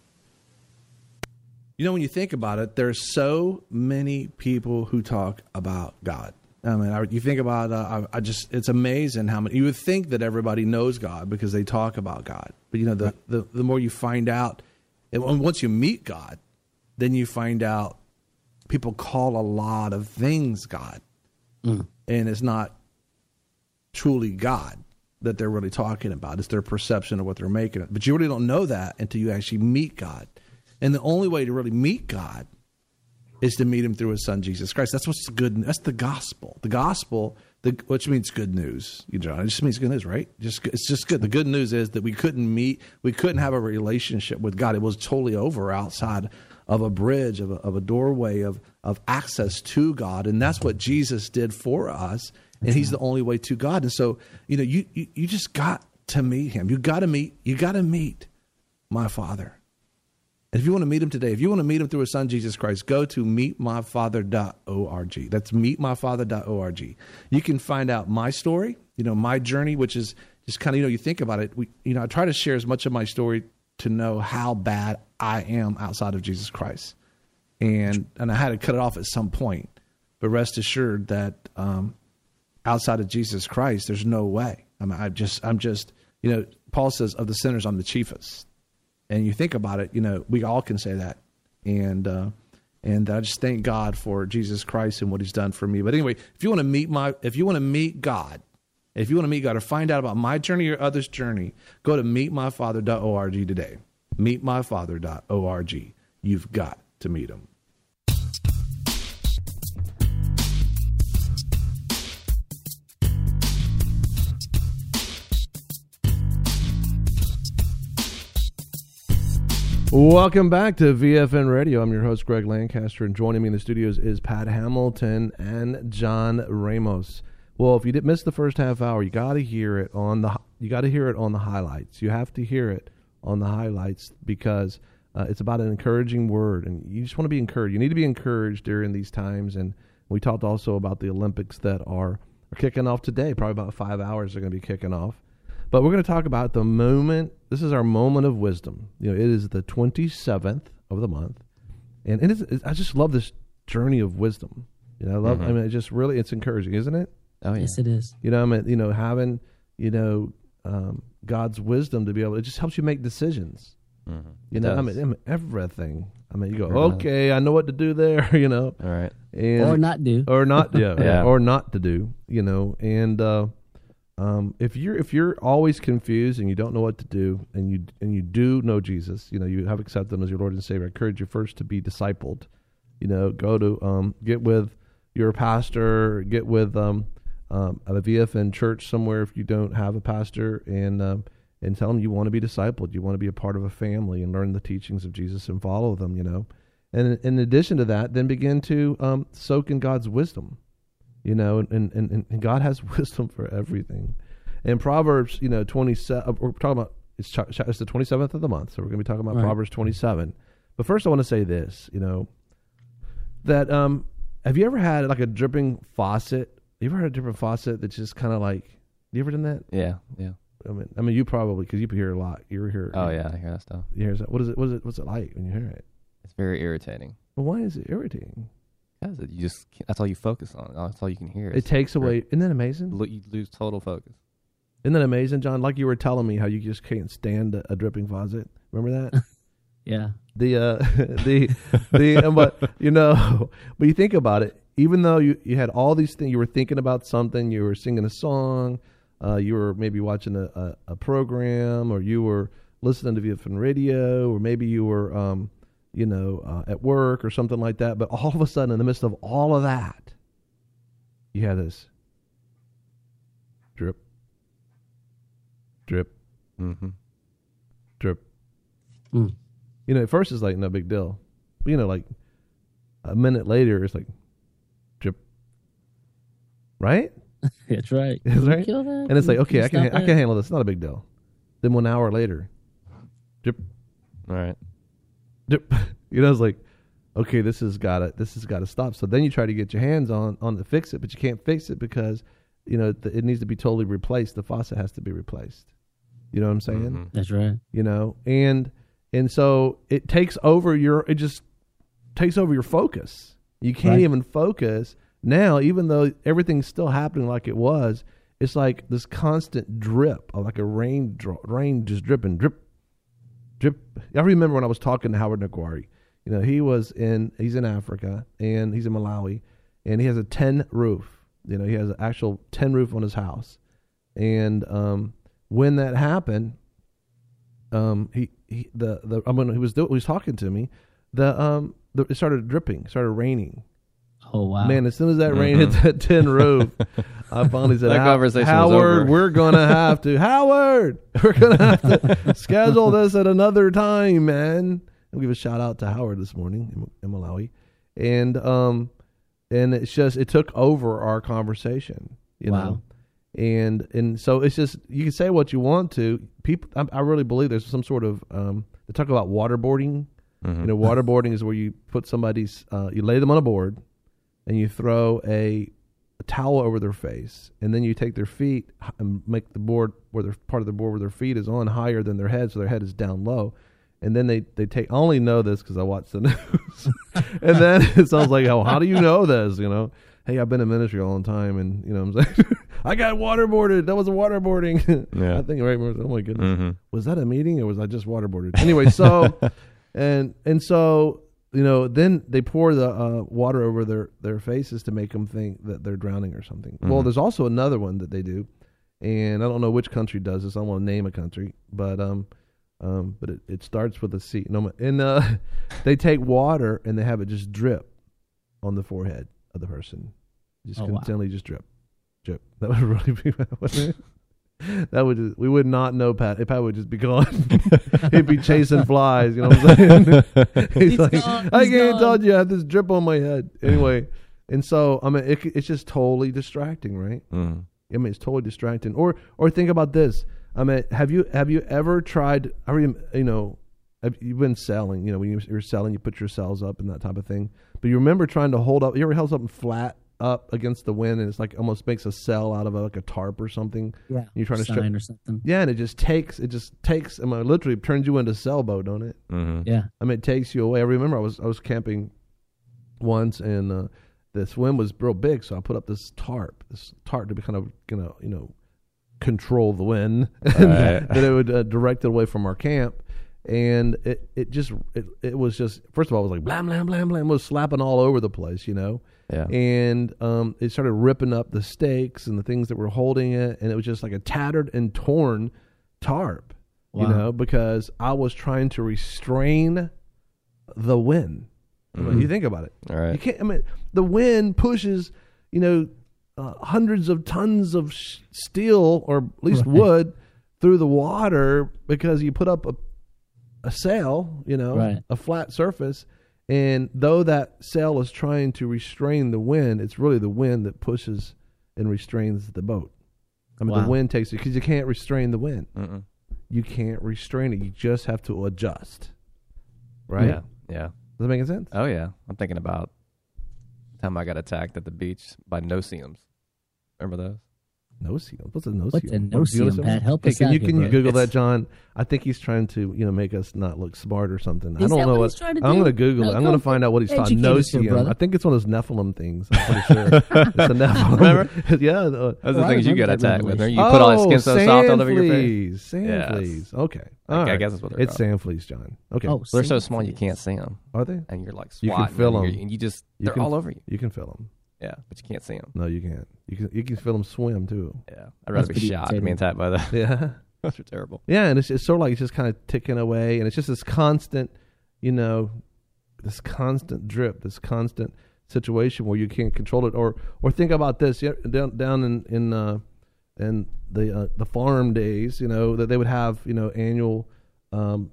You know, when you think about it, there's so many people who talk about God. I mean, I, you think about, uh, I, I just, it's amazing how many, you would think that everybody knows God because they talk about God. But, you know, the, the, the more you find out, and once you meet God, then you find out people call a lot of things God. Mm. And it's not truly God that they're really talking about. It's their perception of what they're making it. But you really don't know that until you actually meet God. And the only way to really meet God is to meet him through his son, Jesus Christ. That's what's good. That's the gospel. The gospel, the, which means good news. You know, it just means good news, right? Just it's just good. The good news is that we couldn't meet, we couldn't have a relationship with God. It was totally over outside of a bridge, of a, of a doorway of of access to God, and that's what Jesus did for us. And he's the only way to God. And so, you know, you you, you just got to meet him. You got to meet. You got to meet my Father. And if you want to meet him today, if you want to meet him through his son, Jesus Christ, go to meet my father dot org. That's meet my father dot org. You can find out my story, you know, my journey, which is just kind of, you know, you think about it. We, you know, I try to share as much of my story to know how bad I am outside of Jesus Christ. And, and I had to cut it off at some point, but rest assured that, um, outside of Jesus Christ, there's no way. I mean, I just, I'm just, you know, Paul says of the sinners, I'm the chiefest. And you think about it, you know, we all can say that. And uh, and I just thank God for Jesus Christ and what he's done for me. But anyway, if you want to meet my, if you want to meet God, if you want to meet God or find out about my journey or others' journey, go to meet my father dot org today. meet my father dot org. You've got to meet him. Welcome back to V F N Radio. I'm your host, Greg Lancaster, and joining me in the studios is Pat Hamilton and John Ramos. Well, if you did miss the first half hour, you got to hear it on the you got to hear it on the highlights. You have to hear it on the highlights because uh, it's about an encouraging word, and you just want to be encouraged. You need to be encouraged during these times. And we talked also about the Olympics that are, are kicking off today. Probably about five hours are going to be kicking off. But we're going to talk about the moment. This is our moment of wisdom. You know, it is the twenty-seventh of the month. And it is, it, I just love this journey of wisdom. You know, I love, Mhm. I mean, it just really, it's encouraging, isn't it? Oh, yeah. Yes, it is. You know, I mean, you know, having, you know, um, God's wisdom to be able, it just helps you make decisions. Mhm. You It know, I does. mean, I mean, everything. I mean, you go, Sure does. okay, I know what to do there, you know, All right. and Or not do. or not, yeah, Yeah. or not to do, you know, and uh, um, if you're if you're always confused and you don't know what to do, and you and you do know Jesus, you know, you have accepted Him as your Lord and Savior. I encourage you first to be discipled. You know, go to um, get with your pastor, get with um, um, a V F N church somewhere if you don't have a pastor, and um, and tell them you want to be discipled, you want to be a part of a family and learn the teachings of Jesus and follow them. You know, and in addition to that, then begin to um, soak in God's wisdom. You know, and, and, and, and God has wisdom for everything. And Proverbs, you know, twenty-seven, we're talking about, it's, ch- it's the twenty-seventh of the month, so we're going to be talking about Right. Proverbs twenty-seven. But first I want to say this, you know, that, um, have you ever had like a dripping faucet? You ever had a dripping faucet that's just kind of like, you ever done that? Yeah. Yeah. I mean, I mean, you probably, because you hear it a lot. You hear Oh, yeah. I hear that stuff. You hear that. What is it? What is it? What's it like when you hear it? It's very irritating. Well, why is it irritating? Because you just, can't- that's all you focus on. That's all you can hear. It takes away. Isn't that amazing? Lo- You lose total focus. Isn't that amazing, John? Like you were telling me how you just can't stand a, a dripping faucet. Remember that? Yeah. the uh, the the um, but you know, but you think about it. Even though you, you had all these things, you were thinking about something. You were singing a song. Uh, you were maybe watching a, a, a program, or you were listening to V F N radio, or maybe you were um, you know, uh, at work or something like that. But all of a sudden, in the midst of all of that, you had this drip, drip, Mm-hmm. drip. Mm. You know, at first it's like no big deal. But, you know, like a minute later, it's like drip, right? That's right. That's Can you right. kill that? And it's like, Can you okay, I can stop I that? can handle this. Not a big deal. Then one hour later, drip, All right. drip. You know, it's like, okay, this has got to this has got to stop. So then you try to get your hands on on to fix it, but you can't fix it because you know th- it needs to be totally replaced. The faucet has to be replaced. You know what I'm saying? Mhm. That's right. You know, and and so it takes over your it just takes over your focus. You can't Right. even focus now, even though everything's still happening like it was. It's like this constant drip, of like a rain, dro- rain just dripping, drip, drip. I remember when I was talking to Howard Nagwari. You know, he was in he's in Africa and he's in Malawi, and he has a tin roof. You know, he has an actual tin roof on his house, and um, when that happened, um, he, he the the I mean, he was do, he was talking to me, the um, the, it started dripping, started raining. Oh wow. Man, as soon as that rain Mhm. hit that tin roof, I finally said, That "How- conversation was Howard, over." we're gonna have to, Howard, we're gonna have to schedule this at another time, man." I'll give a shout out to Howard this morning in, in Malawi, and um, and it's just it took over our conversation, you Wow. know, and and so it's just you can say what you want to. People, I, I really believe there's some sort of um, they talk about waterboarding. Mhm. You know, waterboarding is where you put somebody's, uh, you lay them on a board, and you throw a, a towel over their face, and then you take their feet and make the board where their part of the board where their feet is on higher than their head, so their head is down low, and then they they take. I only know this because I watch the news, and then it sounds like, oh, how do you know this? You know, hey, I've been in ministry a long time, and you know, what I'm saying, I got waterboarded. That was a waterboarding. Yeah. I think right. Oh my goodness, Mhm. was that a meeting or was I just waterboarded? Anyway, so. And and so you know, then they pour the uh, water over their, their faces to make them think that they're drowning or something. Mm-hmm. Well, there's also another one that they do, and I don't know which country does this. I don't want to name a country, but um, um, but it, it starts with a C. No, and uh, they take water and they have it just drip on the forehead of the person, just Oh, wow. continually just drip, drip. That would really be, wouldn't it? That would just, we would not know Pat. Pat would just be gone. He'd be chasing flies. You know what I'm saying? He's, He's like, gone, I he's can't gone." tell you. I have this drip on my head. Anyway, and so I mean, it, it's just totally distracting, right? Mm. I mean, it's totally distracting. Or or think about this. I mean, have you have you ever tried? I mean, you know, have, you've been selling. You know, when you- you're selling, you put your cells up and that type of thing. But you remember trying to hold up. You ever held something flat up against the wind, and it's like almost makes a sail out of a, like a tarp or something. Yeah, You're trying to sign stri- or something. Yeah, and it just takes it just takes. I mean, literally turns you into a sailboat, don't it? Mm-hmm. Yeah, I mean, it takes you away. I remember I was I was camping once, and uh, this wind was real big, so I put up this tarp, this tarp to be kind of you know you know control the wind, Right. that it would uh, direct it away from our camp. And it, it just it, it was just first of all it was like blam blam blam blam, it was slapping all over the place, you know. Yeah. And um, it started ripping up the stakes and the things that were holding it, and it was just like a tattered and torn tarp, Wow. you know, because I was trying to restrain the wind. I mean, Mhm. you think about it. All right. You can't. I mean, the wind pushes, you know, uh, hundreds of tons of sh- steel or at least Right. wood through the water because you put up a a sail, you know, Right. a flat surface. And though that sail is trying to restrain the wind, it's really the wind that pushes and restrains the boat. I mean, Wow. the wind takes it because you can't restrain the wind. Mm-mm. You can't restrain it. You just have to adjust. Right? Yeah. Yeah. Does that make sense? Oh yeah. I'm thinking about the time I got attacked at the beach by no-see-ums. Remember those? No seal. What's a no What's seal? a Do you no-see-um, understand? Pat? Help Hey, us can out you here, can you bro. Google It's- that, John? I think he's trying to you know make us not look smart or something. I Is don't that know what what. he's trying to I'm do? going to Google No, it. I'm going go to find out what he's talking. educate No us here, seal. brother. I think it's one of those Nephilim things. I'm pretty sure. It's a Nephilim. Remember? yeah. uh, Those are Oh, the I things you get remember that attacked with. revelation. You put all that oh, skin so sand soft all over your face. fleas. Sand Yes. fleas. Okay. I All right. guess that's what they're It's called. sand fleas, John. Okay. Oh, They're so sand small you fleas. can't see them, Are they? and you're like You can swatting, feel and, 'em. you're- and you just You they're can- all over you. You can feel them. Yeah, but you can't see them. No, you can't. You can. You can feel them swim too. Yeah, I'd rather That's be pretty shot irritating. being attacked by that. Yeah. Those are terrible. Yeah, and it's, it's sort of like it's just kind of ticking away, and it's just this constant, you know, this constant drip, this constant situation where you can't control it. Or or think about this yeah, down down in in uh, in the uh, the farm days, you know, that they would have you know annual um,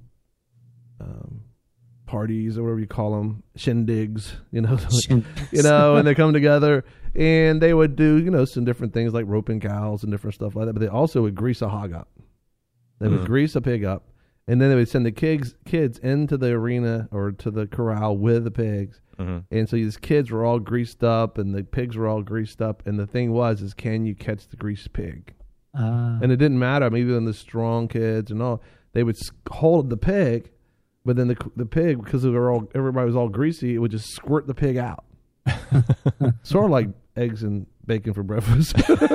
um, parties or whatever you call them, shindigs, you know, you know, and they come together and they would do, you know, some different things like roping cows and different stuff like that. But they also would grease a hog up. They would Mhm. grease a pig up, and then they would send the kids kids into the arena or to the corral with the pigs. Mm-hmm. And so these kids were all greased up, and the pigs were all greased up. And the thing was, is can you catch the greased pig? Ah, And it didn't matter. I mean, even the strong kids and all, they would s- hold the pig, but then the the pig, because they were all everybody was all greasy, it would just squirt the pig out. Sort of like eggs and bacon for breakfast.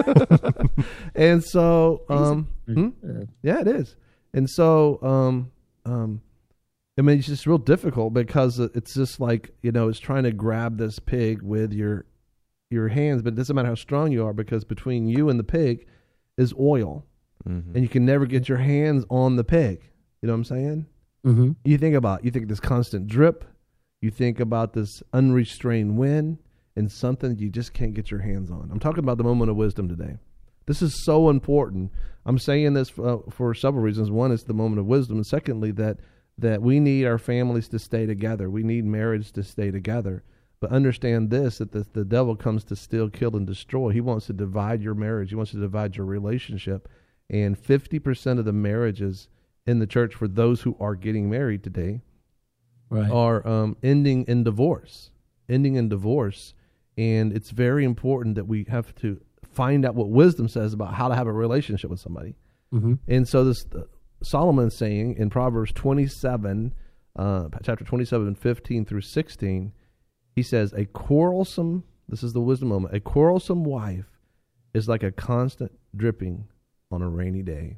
And so, um, hmm? uh, yeah, it is. And so, um, um, I mean, it's just real difficult because it's just like, you know, it's trying to grab this pig with your your hands, but it doesn't matter how strong you are because between you and the pig is oil, Mm-hmm. and you can never get your hands on the pig. You know what I'm saying? mm-hmm. You think about you think this constant drip, you think about this unrestrained wind, and something you just can't get your hands on. I'm talking about the moment of wisdom today. This is so important. I'm saying this uh, for several reasons. One is the moment of wisdom, and secondly, that that we need our families to stay together. We need marriage to stay together. But understand this, that the, the devil comes to steal, kill, and destroy. He wants to divide your marriage. He wants to divide your relationship. And fifty percent of the marriages in the church for those who are getting married today Right. are um, ending in divorce, ending in divorce. And it's very important that we have to find out what wisdom says about how to have a relationship with somebody. Mm-hmm. And so this uh, Solomon is saying in Proverbs twenty-seven, uh, chapter twenty-seven, fifteen through sixteen, he says, a quarrelsome, this is the wisdom moment, a quarrelsome wife is like a constant dripping on a rainy day.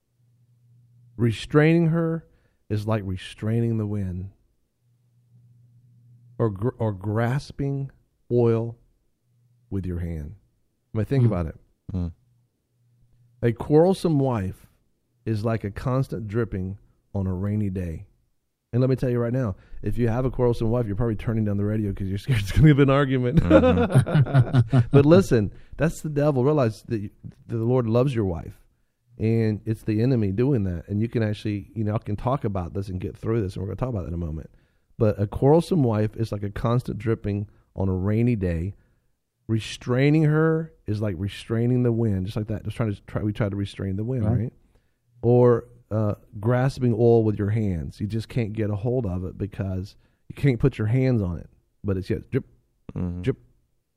Restraining her is like restraining the wind, or gr- or grasping oil with your hand. I mean, think Mm. about it. Mm. A quarrelsome wife is like a constant dripping on a rainy day. And let me tell you right now, if you have a quarrelsome wife, you're probably turning down the radio because you're scared it's going to be an argument. Mm-hmm. But listen, that's the devil. Realize that you, the Lord loves your wife, and it's the enemy doing that. And you can actually, you know, I can talk about this and get through this, and we're going to talk about that in a moment. But a quarrelsome wife is like a constant dripping on a rainy day. Restraining her is like restraining the wind, just like that. Just trying to try, we try to restrain the wind, Right. right? Or uh, grasping oil with your hands. You just can't get a hold of it because you can't put your hands on it. But it's yet drip, Mm-hmm. drip,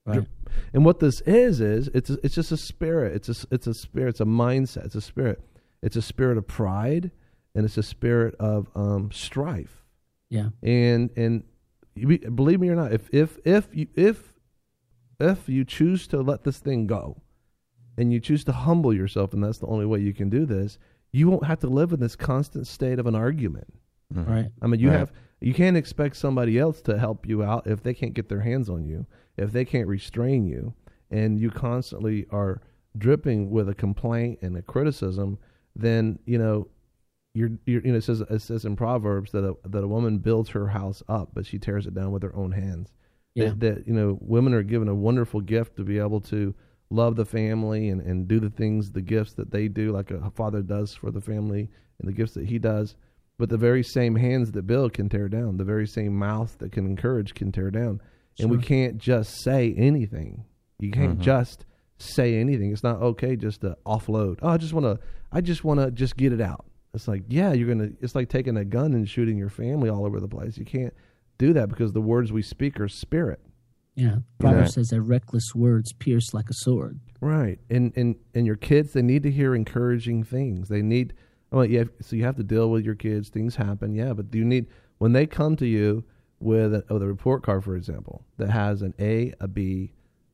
Right. And what this is is it's a, it's just a spirit. It's a it's a spirit. It's a mindset. It's a spirit. It's a spirit of pride, and it's a spirit of um, strife. Yeah. And and you, believe me or not, if if if you if if you choose to let this thing go, and you choose to humble yourself, and that's the only way you can do this, you won't have to live in this constant state of an argument. Mm-hmm. Right. I mean, you Right. have you can't expect somebody else to help you out if they can't get their hands on you, if they can't restrain you, and you constantly are dripping with a complaint and a criticism. Then you know, you're, you're you know it says it says in Proverbs that a that a woman builds her house up, but she tears it down with her own hands. Yeah. That, that you know, women are given a wonderful gift to be able to love the family and, and do the things, the gifts that they do, like a father does for the family, and the gifts that he does. But the very same hands that build can tear down. The very same mouth that can encourage can tear down. And we Sure. can't just say anything. You can't Mhm. just say anything. It's not okay just to offload. Oh, I just want to. I just want to just get it out. It's like, yeah, you're gonna. It's like taking a gun and shooting your family all over the place. You can't do that because the words we speak are spirit. Yeah. Proverbs Right. says that reckless words pierce like a sword. Right, and and and your kids, they need to hear encouraging things. They need, well, yeah. So you have to deal with your kids. Things happen, yeah. But you need when they come to you with a, with a report card, for example, that has an A, a B,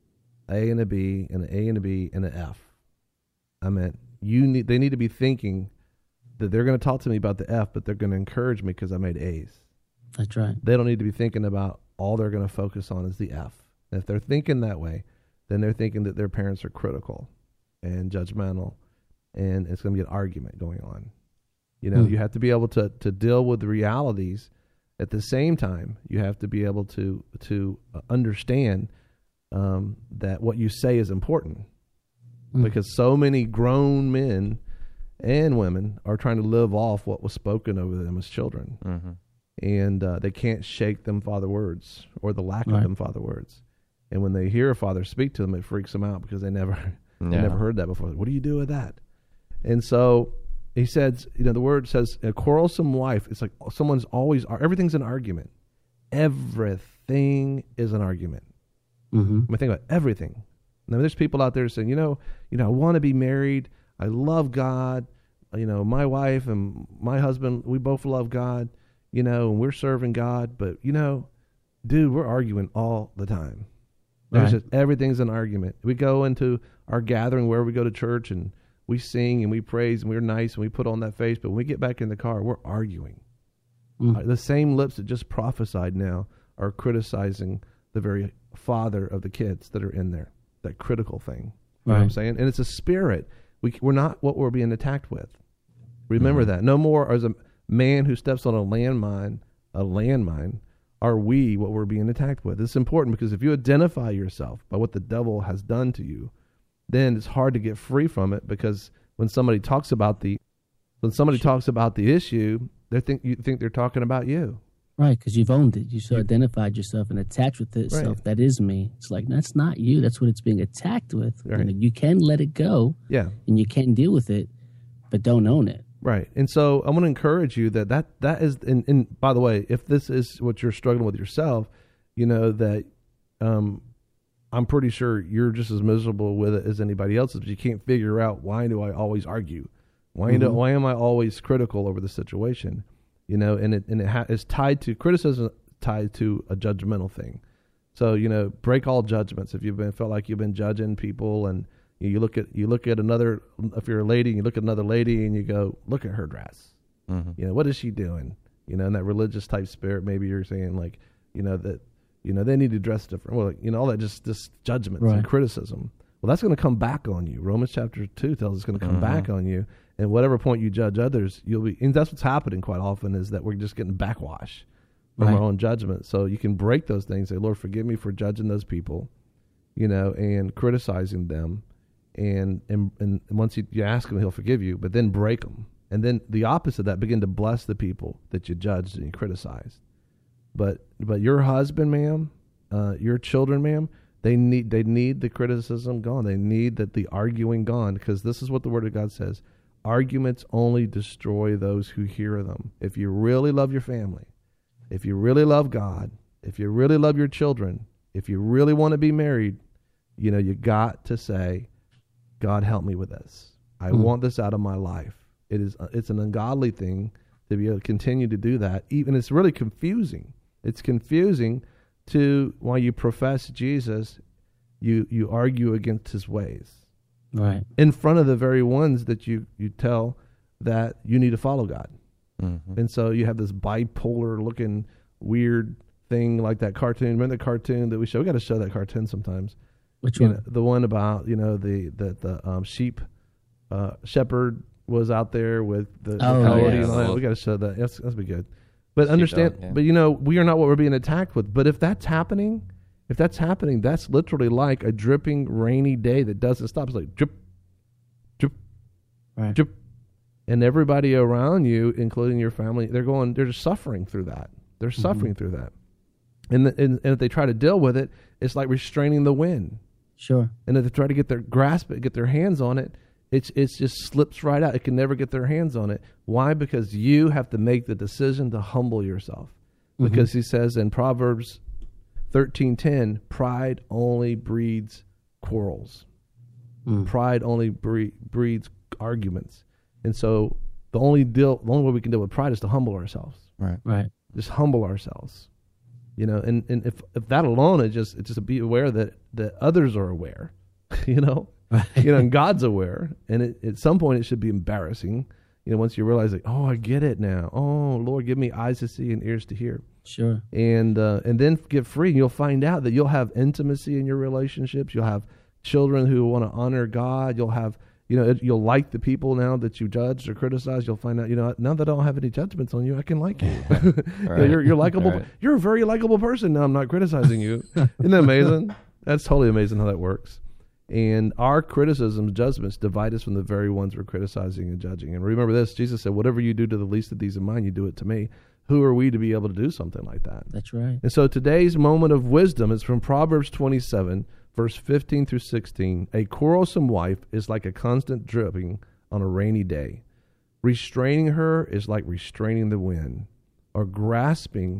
A and a B, and an A and a B, and an F. I mean, you need. They need to be thinking that they're going to talk to me about the F, but they're going to encourage me because I made A's. That's right. They don't need to be thinking about all they're going to focus on is the F. And if they're thinking that way, then they're thinking that their parents are critical and judgmental, and it's going to be an argument going on. You know, Hmm. you have to be able to, to deal with the realities. At the same time, you have to be able to to uh, understand um, that what you say is important, Hmm. because so many grown men and women are trying to live off what was spoken over them as children. Mm-hmm. And uh, they can't shake them father words or the lack Right. of them father words. And when they hear a father speak to them, it freaks them out because they never they Yeah. never heard that before. What do you do with that? And so he says, you know, the word says a quarrelsome wife. It's like someone's always, everything's an argument. Everything is an argument. Mm-hmm. I mean, think about everything. Now, there's people out there saying, you know, you know, I want to be married. I love God. You know, my wife and my husband, we both love God. You know, and we're serving God. But you know, dude, we're arguing all the time. There's Right. just, everything's an argument. We go into our gathering where we go to church and we sing and we praise and we're nice and we put on that face. But when we get back in the car, we're arguing. Mm. Uh, the same lips that just prophesied now are criticizing the very father of the kids that are in there. That critical thing. You know what I'm Right. saying? And it's a spirit. We, we're not what we're being attacked with. Remember Mhm. that. No more as a man who steps on a landmine, a landmine, are we what we're being attacked with. It's important because if you identify yourself by what the devil has done to you, then it's hard to get free from it, because when somebody talks about the when somebody talks about the issue, they think you think they're talking about you. Right, because you've owned it. You so identified yourself and attached with it. Right. Self, that is me. It's like, that's not you. That's what it's being attacked with. You Right. know, you can let it go Yeah. and you can deal with it, but don't own it. Right. And so I want to encourage you that that, that is, and, and by the way, if this is what you're struggling with yourself, you know, that um, I'm pretty sure you're just as miserable with it as anybody else is, but you can't figure out, why do I always argue? Why, do, Mhm. why am I always critical over the situation? You know, and it, and it ha- is tied to criticism, tied to a judgmental thing. So, you know, break all judgments. If you've been, felt like you've been judging people, and you look at, you look at another, if you're a lady and you look at another lady and you go, look at her dress. Mm-hmm. You know, what is she doing? You know, in that religious type spirit, maybe you're saying like, you know, that, you know, they need to dress different. Well, you know, all that just, just judgments Right. and criticism. Well, that's going to come back on you. Romans chapter two tells us it's going to come Mhm. back on you. And whatever point you judge others, you'll be, and that's what's happening quite often, is that we're just getting backwash from Right. our own judgment. So you can break those things. Say, Lord, forgive me for judging those people, you know, and criticizing them. And, and, and once you, you ask him, he'll forgive you, but then break them. And then the opposite of that, begin to bless the people that you judged and you criticized. But, but your husband, ma'am, uh, your children, ma'am, they need, they need the criticism gone. They need that the arguing gone, because this is what the Word of God says. Arguments only destroy those who hear them. If you really love your family, if you really love God, if you really love your children, if you really want to be married, you know, you got to say, God, help me with this. I Mm. want this out of my life. It is, it's an ungodly thing to be able to continue to do that. Even it's really confusing. It's confusing to, while you profess Jesus, you, you argue against his ways Right. in front of the very ones that you, you tell that you need to follow God. Mhm. And so you have this bipolar looking weird thing like that cartoon. Remember the cartoon that we show? We got to show that cartoon sometimes. Which You one? know, the one about, you know, the, the, the um, sheep uh, shepherd was out there with the, the Oh, coyote yeah. and all that. We got to show that. That's, that's be good. But understand, Sheepdog, yeah. but you know, we are not what we're being attacked with. But if that's happening, if that's happening, that's literally like a dripping rainy day that doesn't stop. It's like drip, drip, Right. drip. And everybody around you, including your family, they're going, they're just suffering through that. They're Mm-hmm. suffering through that. And, the, and and if they try to deal with it, it's like restraining the wind. Sure. And if they try to get their grasp it, get their hands on it, it's it's just slips right out. It can never get their hands on it. Why? Because you have to make the decision to humble yourself. Mm-hmm. Because he says in Proverbs thirteen ten, pride only breeds quarrels. Mm. Pride only bre- breeds arguments. And so the only deal, the only way we can deal with pride is to humble ourselves. Right. Right. Just humble ourselves. You know, and, and if, if that alone is just it's just to be aware that, that others are aware, you know, Right. you know, and God's aware, and it, at some point it should be embarrassing. You know, once you realize like, oh, I get it now. Oh, Lord, give me eyes to see and ears to hear, Sure. and uh, and then get free. And you'll find out that you'll have intimacy in your relationships. You'll have children who want to honor God. You'll have, you know, it, you'll like the people now that you judged or criticized. You'll find out, you know, now that I don't have any judgments on you, I can like you. You know, Right. you're you're likable. Right. You're a very likable person. Now I'm not criticizing you. Isn't that amazing? That's totally amazing how that works. And our criticisms, judgments, divide us from the very ones we're criticizing and judging. And remember this, Jesus said, whatever you do to the least of these in mine, you do it to me. Who are we to be able to do something like that? That's right. And so today's moment of wisdom is from Proverbs twenty-seven, verse fifteen through sixteen. A quarrelsome wife is like a constant dripping on a rainy day. Restraining her is like restraining the wind, or grasping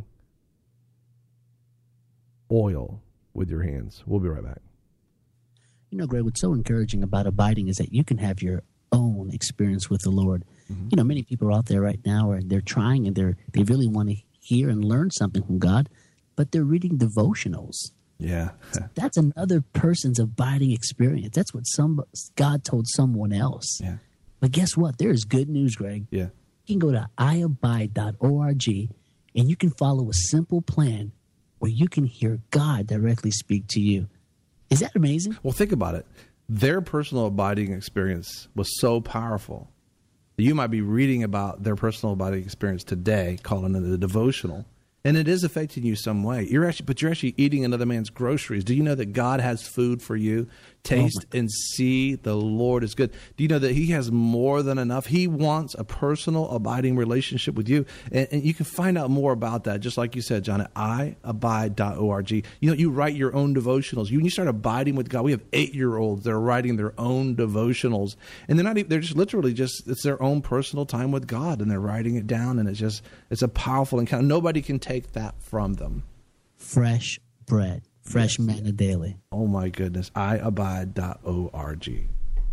oil with your hands. We'll be right back. You know, Greg, what's so encouraging about abiding is that you can have your own experience with the Lord. Mm-hmm. You know, many people are out there right now and they're trying and they're they really want to hear and learn something from God, but they're reading devotionals. Yeah. That's another person's abiding experience. That's what some God told someone else. Yeah. But guess what? There is good news, Greg. Yeah. You can go to i abide dot org and you can follow a simple plan where you can hear God directly speak to you. Is that amazing? Well, think about it. Their personal abiding experience was so powerful. You might be reading about their personal abiding experience today, calling it a devotional, and it is affecting you some way. You're actually, but you're actually eating another man's groceries. Do you know that God has food for you? Taste and see the Lord is good. Do you know that He has more than enough? He wants a personal, abiding relationship with you, and, and you can find out more about that. Just like you said, John, at i abide dot org. You know, you write your own devotionals. You, when you start abiding with God, we have eight-year-olds that are writing their own devotionals, and they're not. Even, they're just literally just it's their own personal time with God, and they're writing it down, and it's just it's a powerful encounter. Nobody can take that from them. Fresh bread, fresh Yes. manna daily. Oh my goodness. i abide dot org.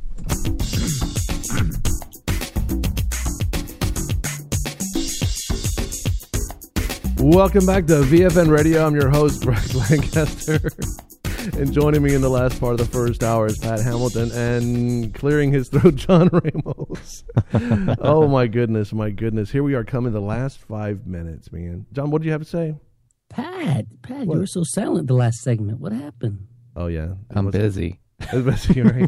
Welcome back to V F N Radio. I'm your host, Greg Lancaster. And joining me in the last part of the first hour is Pat Hamilton, and clearing his throat, John Ramos. Oh, my goodness, my goodness. Here we are coming the last five minutes, man. John, what did you have to say? Pat, Pat, What? you were so silent the last segment. What happened? Oh, yeah. I'm What's- busy. It's busy, right?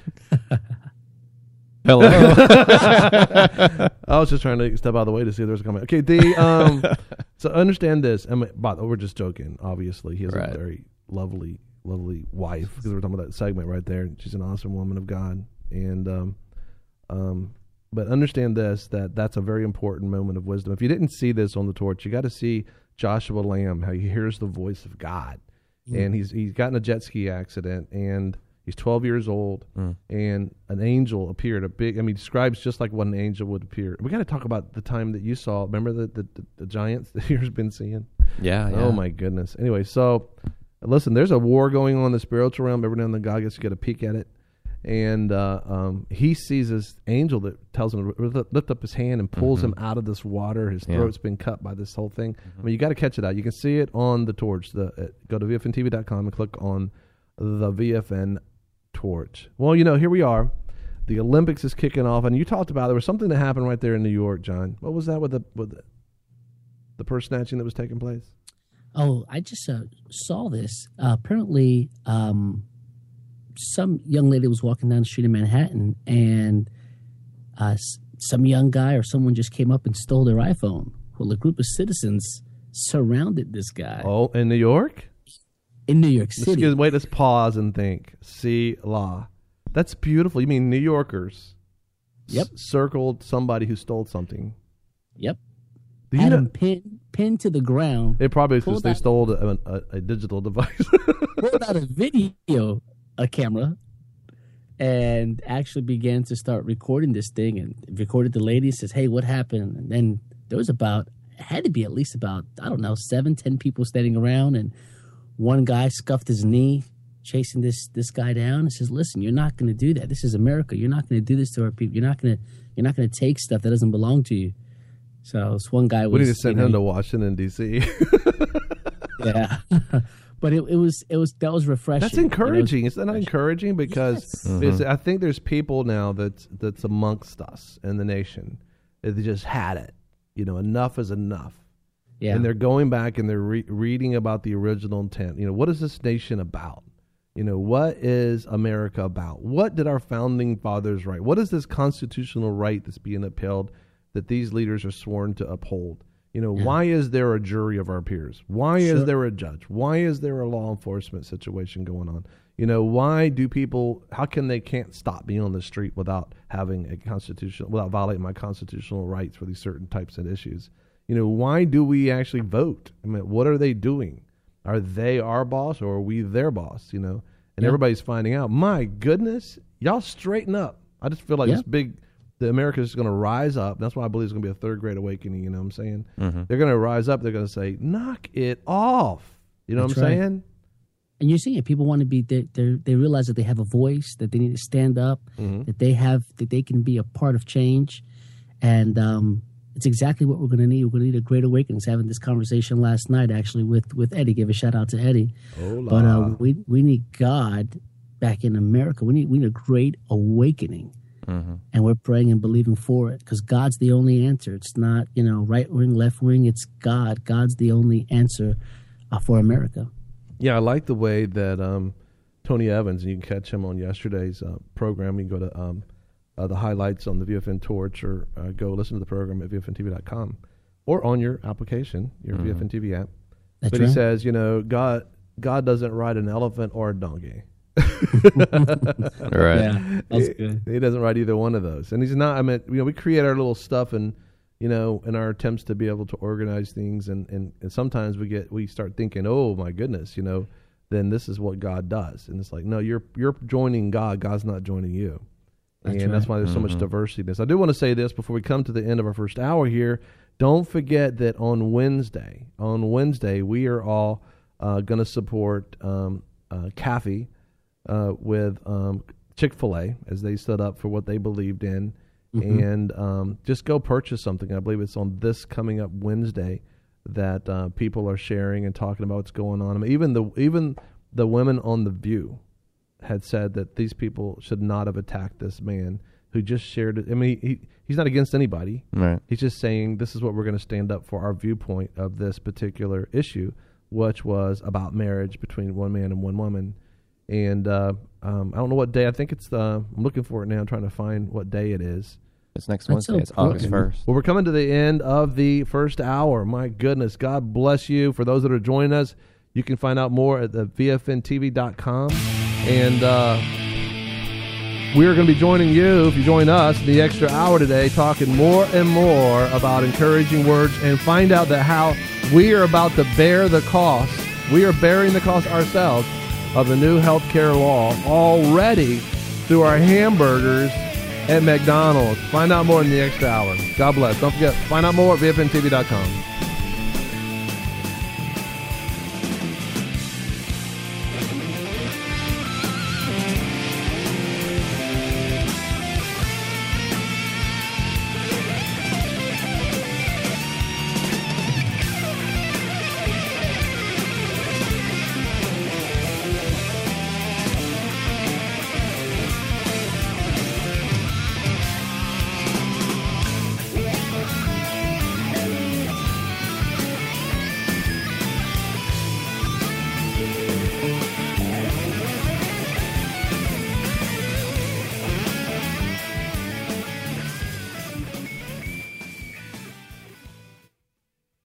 Hello. I was just trying to step out of the way to see if there was a comment. Okay, the um, so understand this. I mean, but we're just joking. Obviously, he has Right. a very lovely, lovely wife because we're talking about that segment right there. She's an awesome woman of God, and um, um, but understand this that that's a very important moment of wisdom. If you didn't see this on the torch, you got to see Joshua Lamb, how he hears the voice of God, and he's he's gotten a jet ski accident and. He's twelve years old, Mm. and an angel appeared. A big, I mean, describes just like what an angel would appear. We got to talk about the time that you saw. Remember the the, the, the giants that you've been seeing? Yeah, yeah. Oh my goodness. Anyway, so listen, there's a war going on in the spiritual realm. Every now and then God gets to get a peek at it. And uh, um, he sees this angel that tells him to lift up his hand and pulls Mm-hmm. him out of this water. His Yeah. throat's been cut by this whole thing. I mean, you got to catch it out. You can see it on the torch. The uh, Go to V F N T V dot com and click on the V F N torch. Well, you know, here we are. The Olympics is kicking off, and you talked about there was something that happened right there in New York, John. What was that with the with the, the purse snatching that was taking place? Oh, I just uh, saw this. Uh, apparently, um, some young lady was walking down the street in Manhattan, and uh, s- some young guy or someone just came up and stole their iPhone. Well, a group of citizens surrounded this guy Oh, in New York? in New York Let's City. get- wait, let's pause and think. See la. That's beautiful. You mean New Yorkers Yep. s- circled somebody who stole something. Yep. Do you Had know- him pinned, pinned to the ground. It probably is because Pulled they out- stole a, a, a digital device. pulled out a video, a camera, and actually began to start recording this thing and recorded the lady. Says, "Hey, what happened?" And then there was about had to be at least about I don't know seven, ten people standing around, and one guy scuffed his knee, chasing this this guy down, and says, "Listen, you're not going to do that. This is America. You're not going to do this to our people. You're not going to you're not going to take stuff that doesn't belong to you." So this one guy was. we need to send you know, him to Washington, D C Yeah. But it, it was it was that was refreshing. That's You know, it was encouraging. Is that not refreshing. encouraging? Because Yes. it's, I think there's people now that's that's amongst us in the nation. They just had it. You know, enough is enough. Yeah. And they're going back and they're re- reading about the original intent. You know, what is this nation about? You know, what is America about? What did our founding fathers write? What is this constitutional right that's being upheld that these leaders are sworn to uphold? You know, Yeah. why is there a jury of our peers? Why Sure. is there a judge? Why is there a law enforcement situation going on? You know, why do people, how can they can't stop me on the street without having a constitutional, without violating my constitutional rights for these certain types of issues? You know, why do we actually vote? I mean, what are they doing? Are they our boss or are we their boss? You know, and Yeah. everybody's finding out, my goodness, y'all straighten up. I just feel like Yeah. this big, the America's is going to rise up. That's why I believe it's going to be a third great awakening. You know what I'm saying? Mm-hmm. They're going to rise up. They're going to say, knock it off. You know That's what I'm right. saying? And you're seeing it. People want to be. They they they realize that they have a voice. That they need to stand up. Mhm. That they have. That they can be a part of change. And um, it's exactly what we're going to need. We're going to need a great awakening. I was having this conversation last night, actually, with with Eddie. Give a shout out to Eddie. Hola. But uh, we we need God back in America. We need we need a great awakening. Mm-hmm. And we're praying and believing for it because God's the only answer. It's not, you know, right wing, left wing. It's God. God's the only answer uh, for America. Yeah, I like the way that um, Tony Evans, and you can catch him on yesterday's uh, program. You can go to um, uh, the highlights on the V F N Torch or uh, go listen to the program at V F N T V dot com or on your application, your Mhm. V F N T V app. That's but right. he says, you know, God God doesn't ride an elephant or a donkey. Right. Yeah, that's he, good. he doesn't ride either one of those. And he's not, I mean, you know, we create our little stuff and, you know, in our attempts to be able to organize things. And, and, and sometimes we get, we start thinking, oh my goodness, you know, then this is what God does. And it's like, no, you're, you're joining God. God's not joining you. That's and that's right. why there's so much Mhm. diversity in this. I do want to say this before we come to the end of our first hour here. Don't forget that on Wednesday, on Wednesday, we are all uh, going to support um, uh, Kathy uh, with um, Chick-fil-A as they stood up for what they believed in. Mhm. And um, just go purchase something. I believe it's on this coming up Wednesday that uh, people are sharing and talking about what's going on. I mean, even the even the women on The View had said that these people should not have attacked this man who just shared it. I mean, he, he he's not against anybody. Right. He's just saying this is what we're going to stand up for, our viewpoint of this particular issue, which was about marriage between one man and one woman. And uh, um, I don't know what day. I think it's the, I'm looking for it now, trying to find what day it is. It's next That's so Wednesday. It's August important. first. Well, we're coming to the end of the first hour. My goodness. God bless you. For those that are joining us, you can find out more at the V F N T V dot com. And uh, we are going to be joining you, if you join us, in the extra hour today, talking more and more about encouraging words and find out that how we are about to bear the cost. We are bearing the cost ourselves of the new health care law already through our hamburgers at McDonald's. Find out more in the extra hour. God bless. Don't forget, find out more at V F N T V dot com.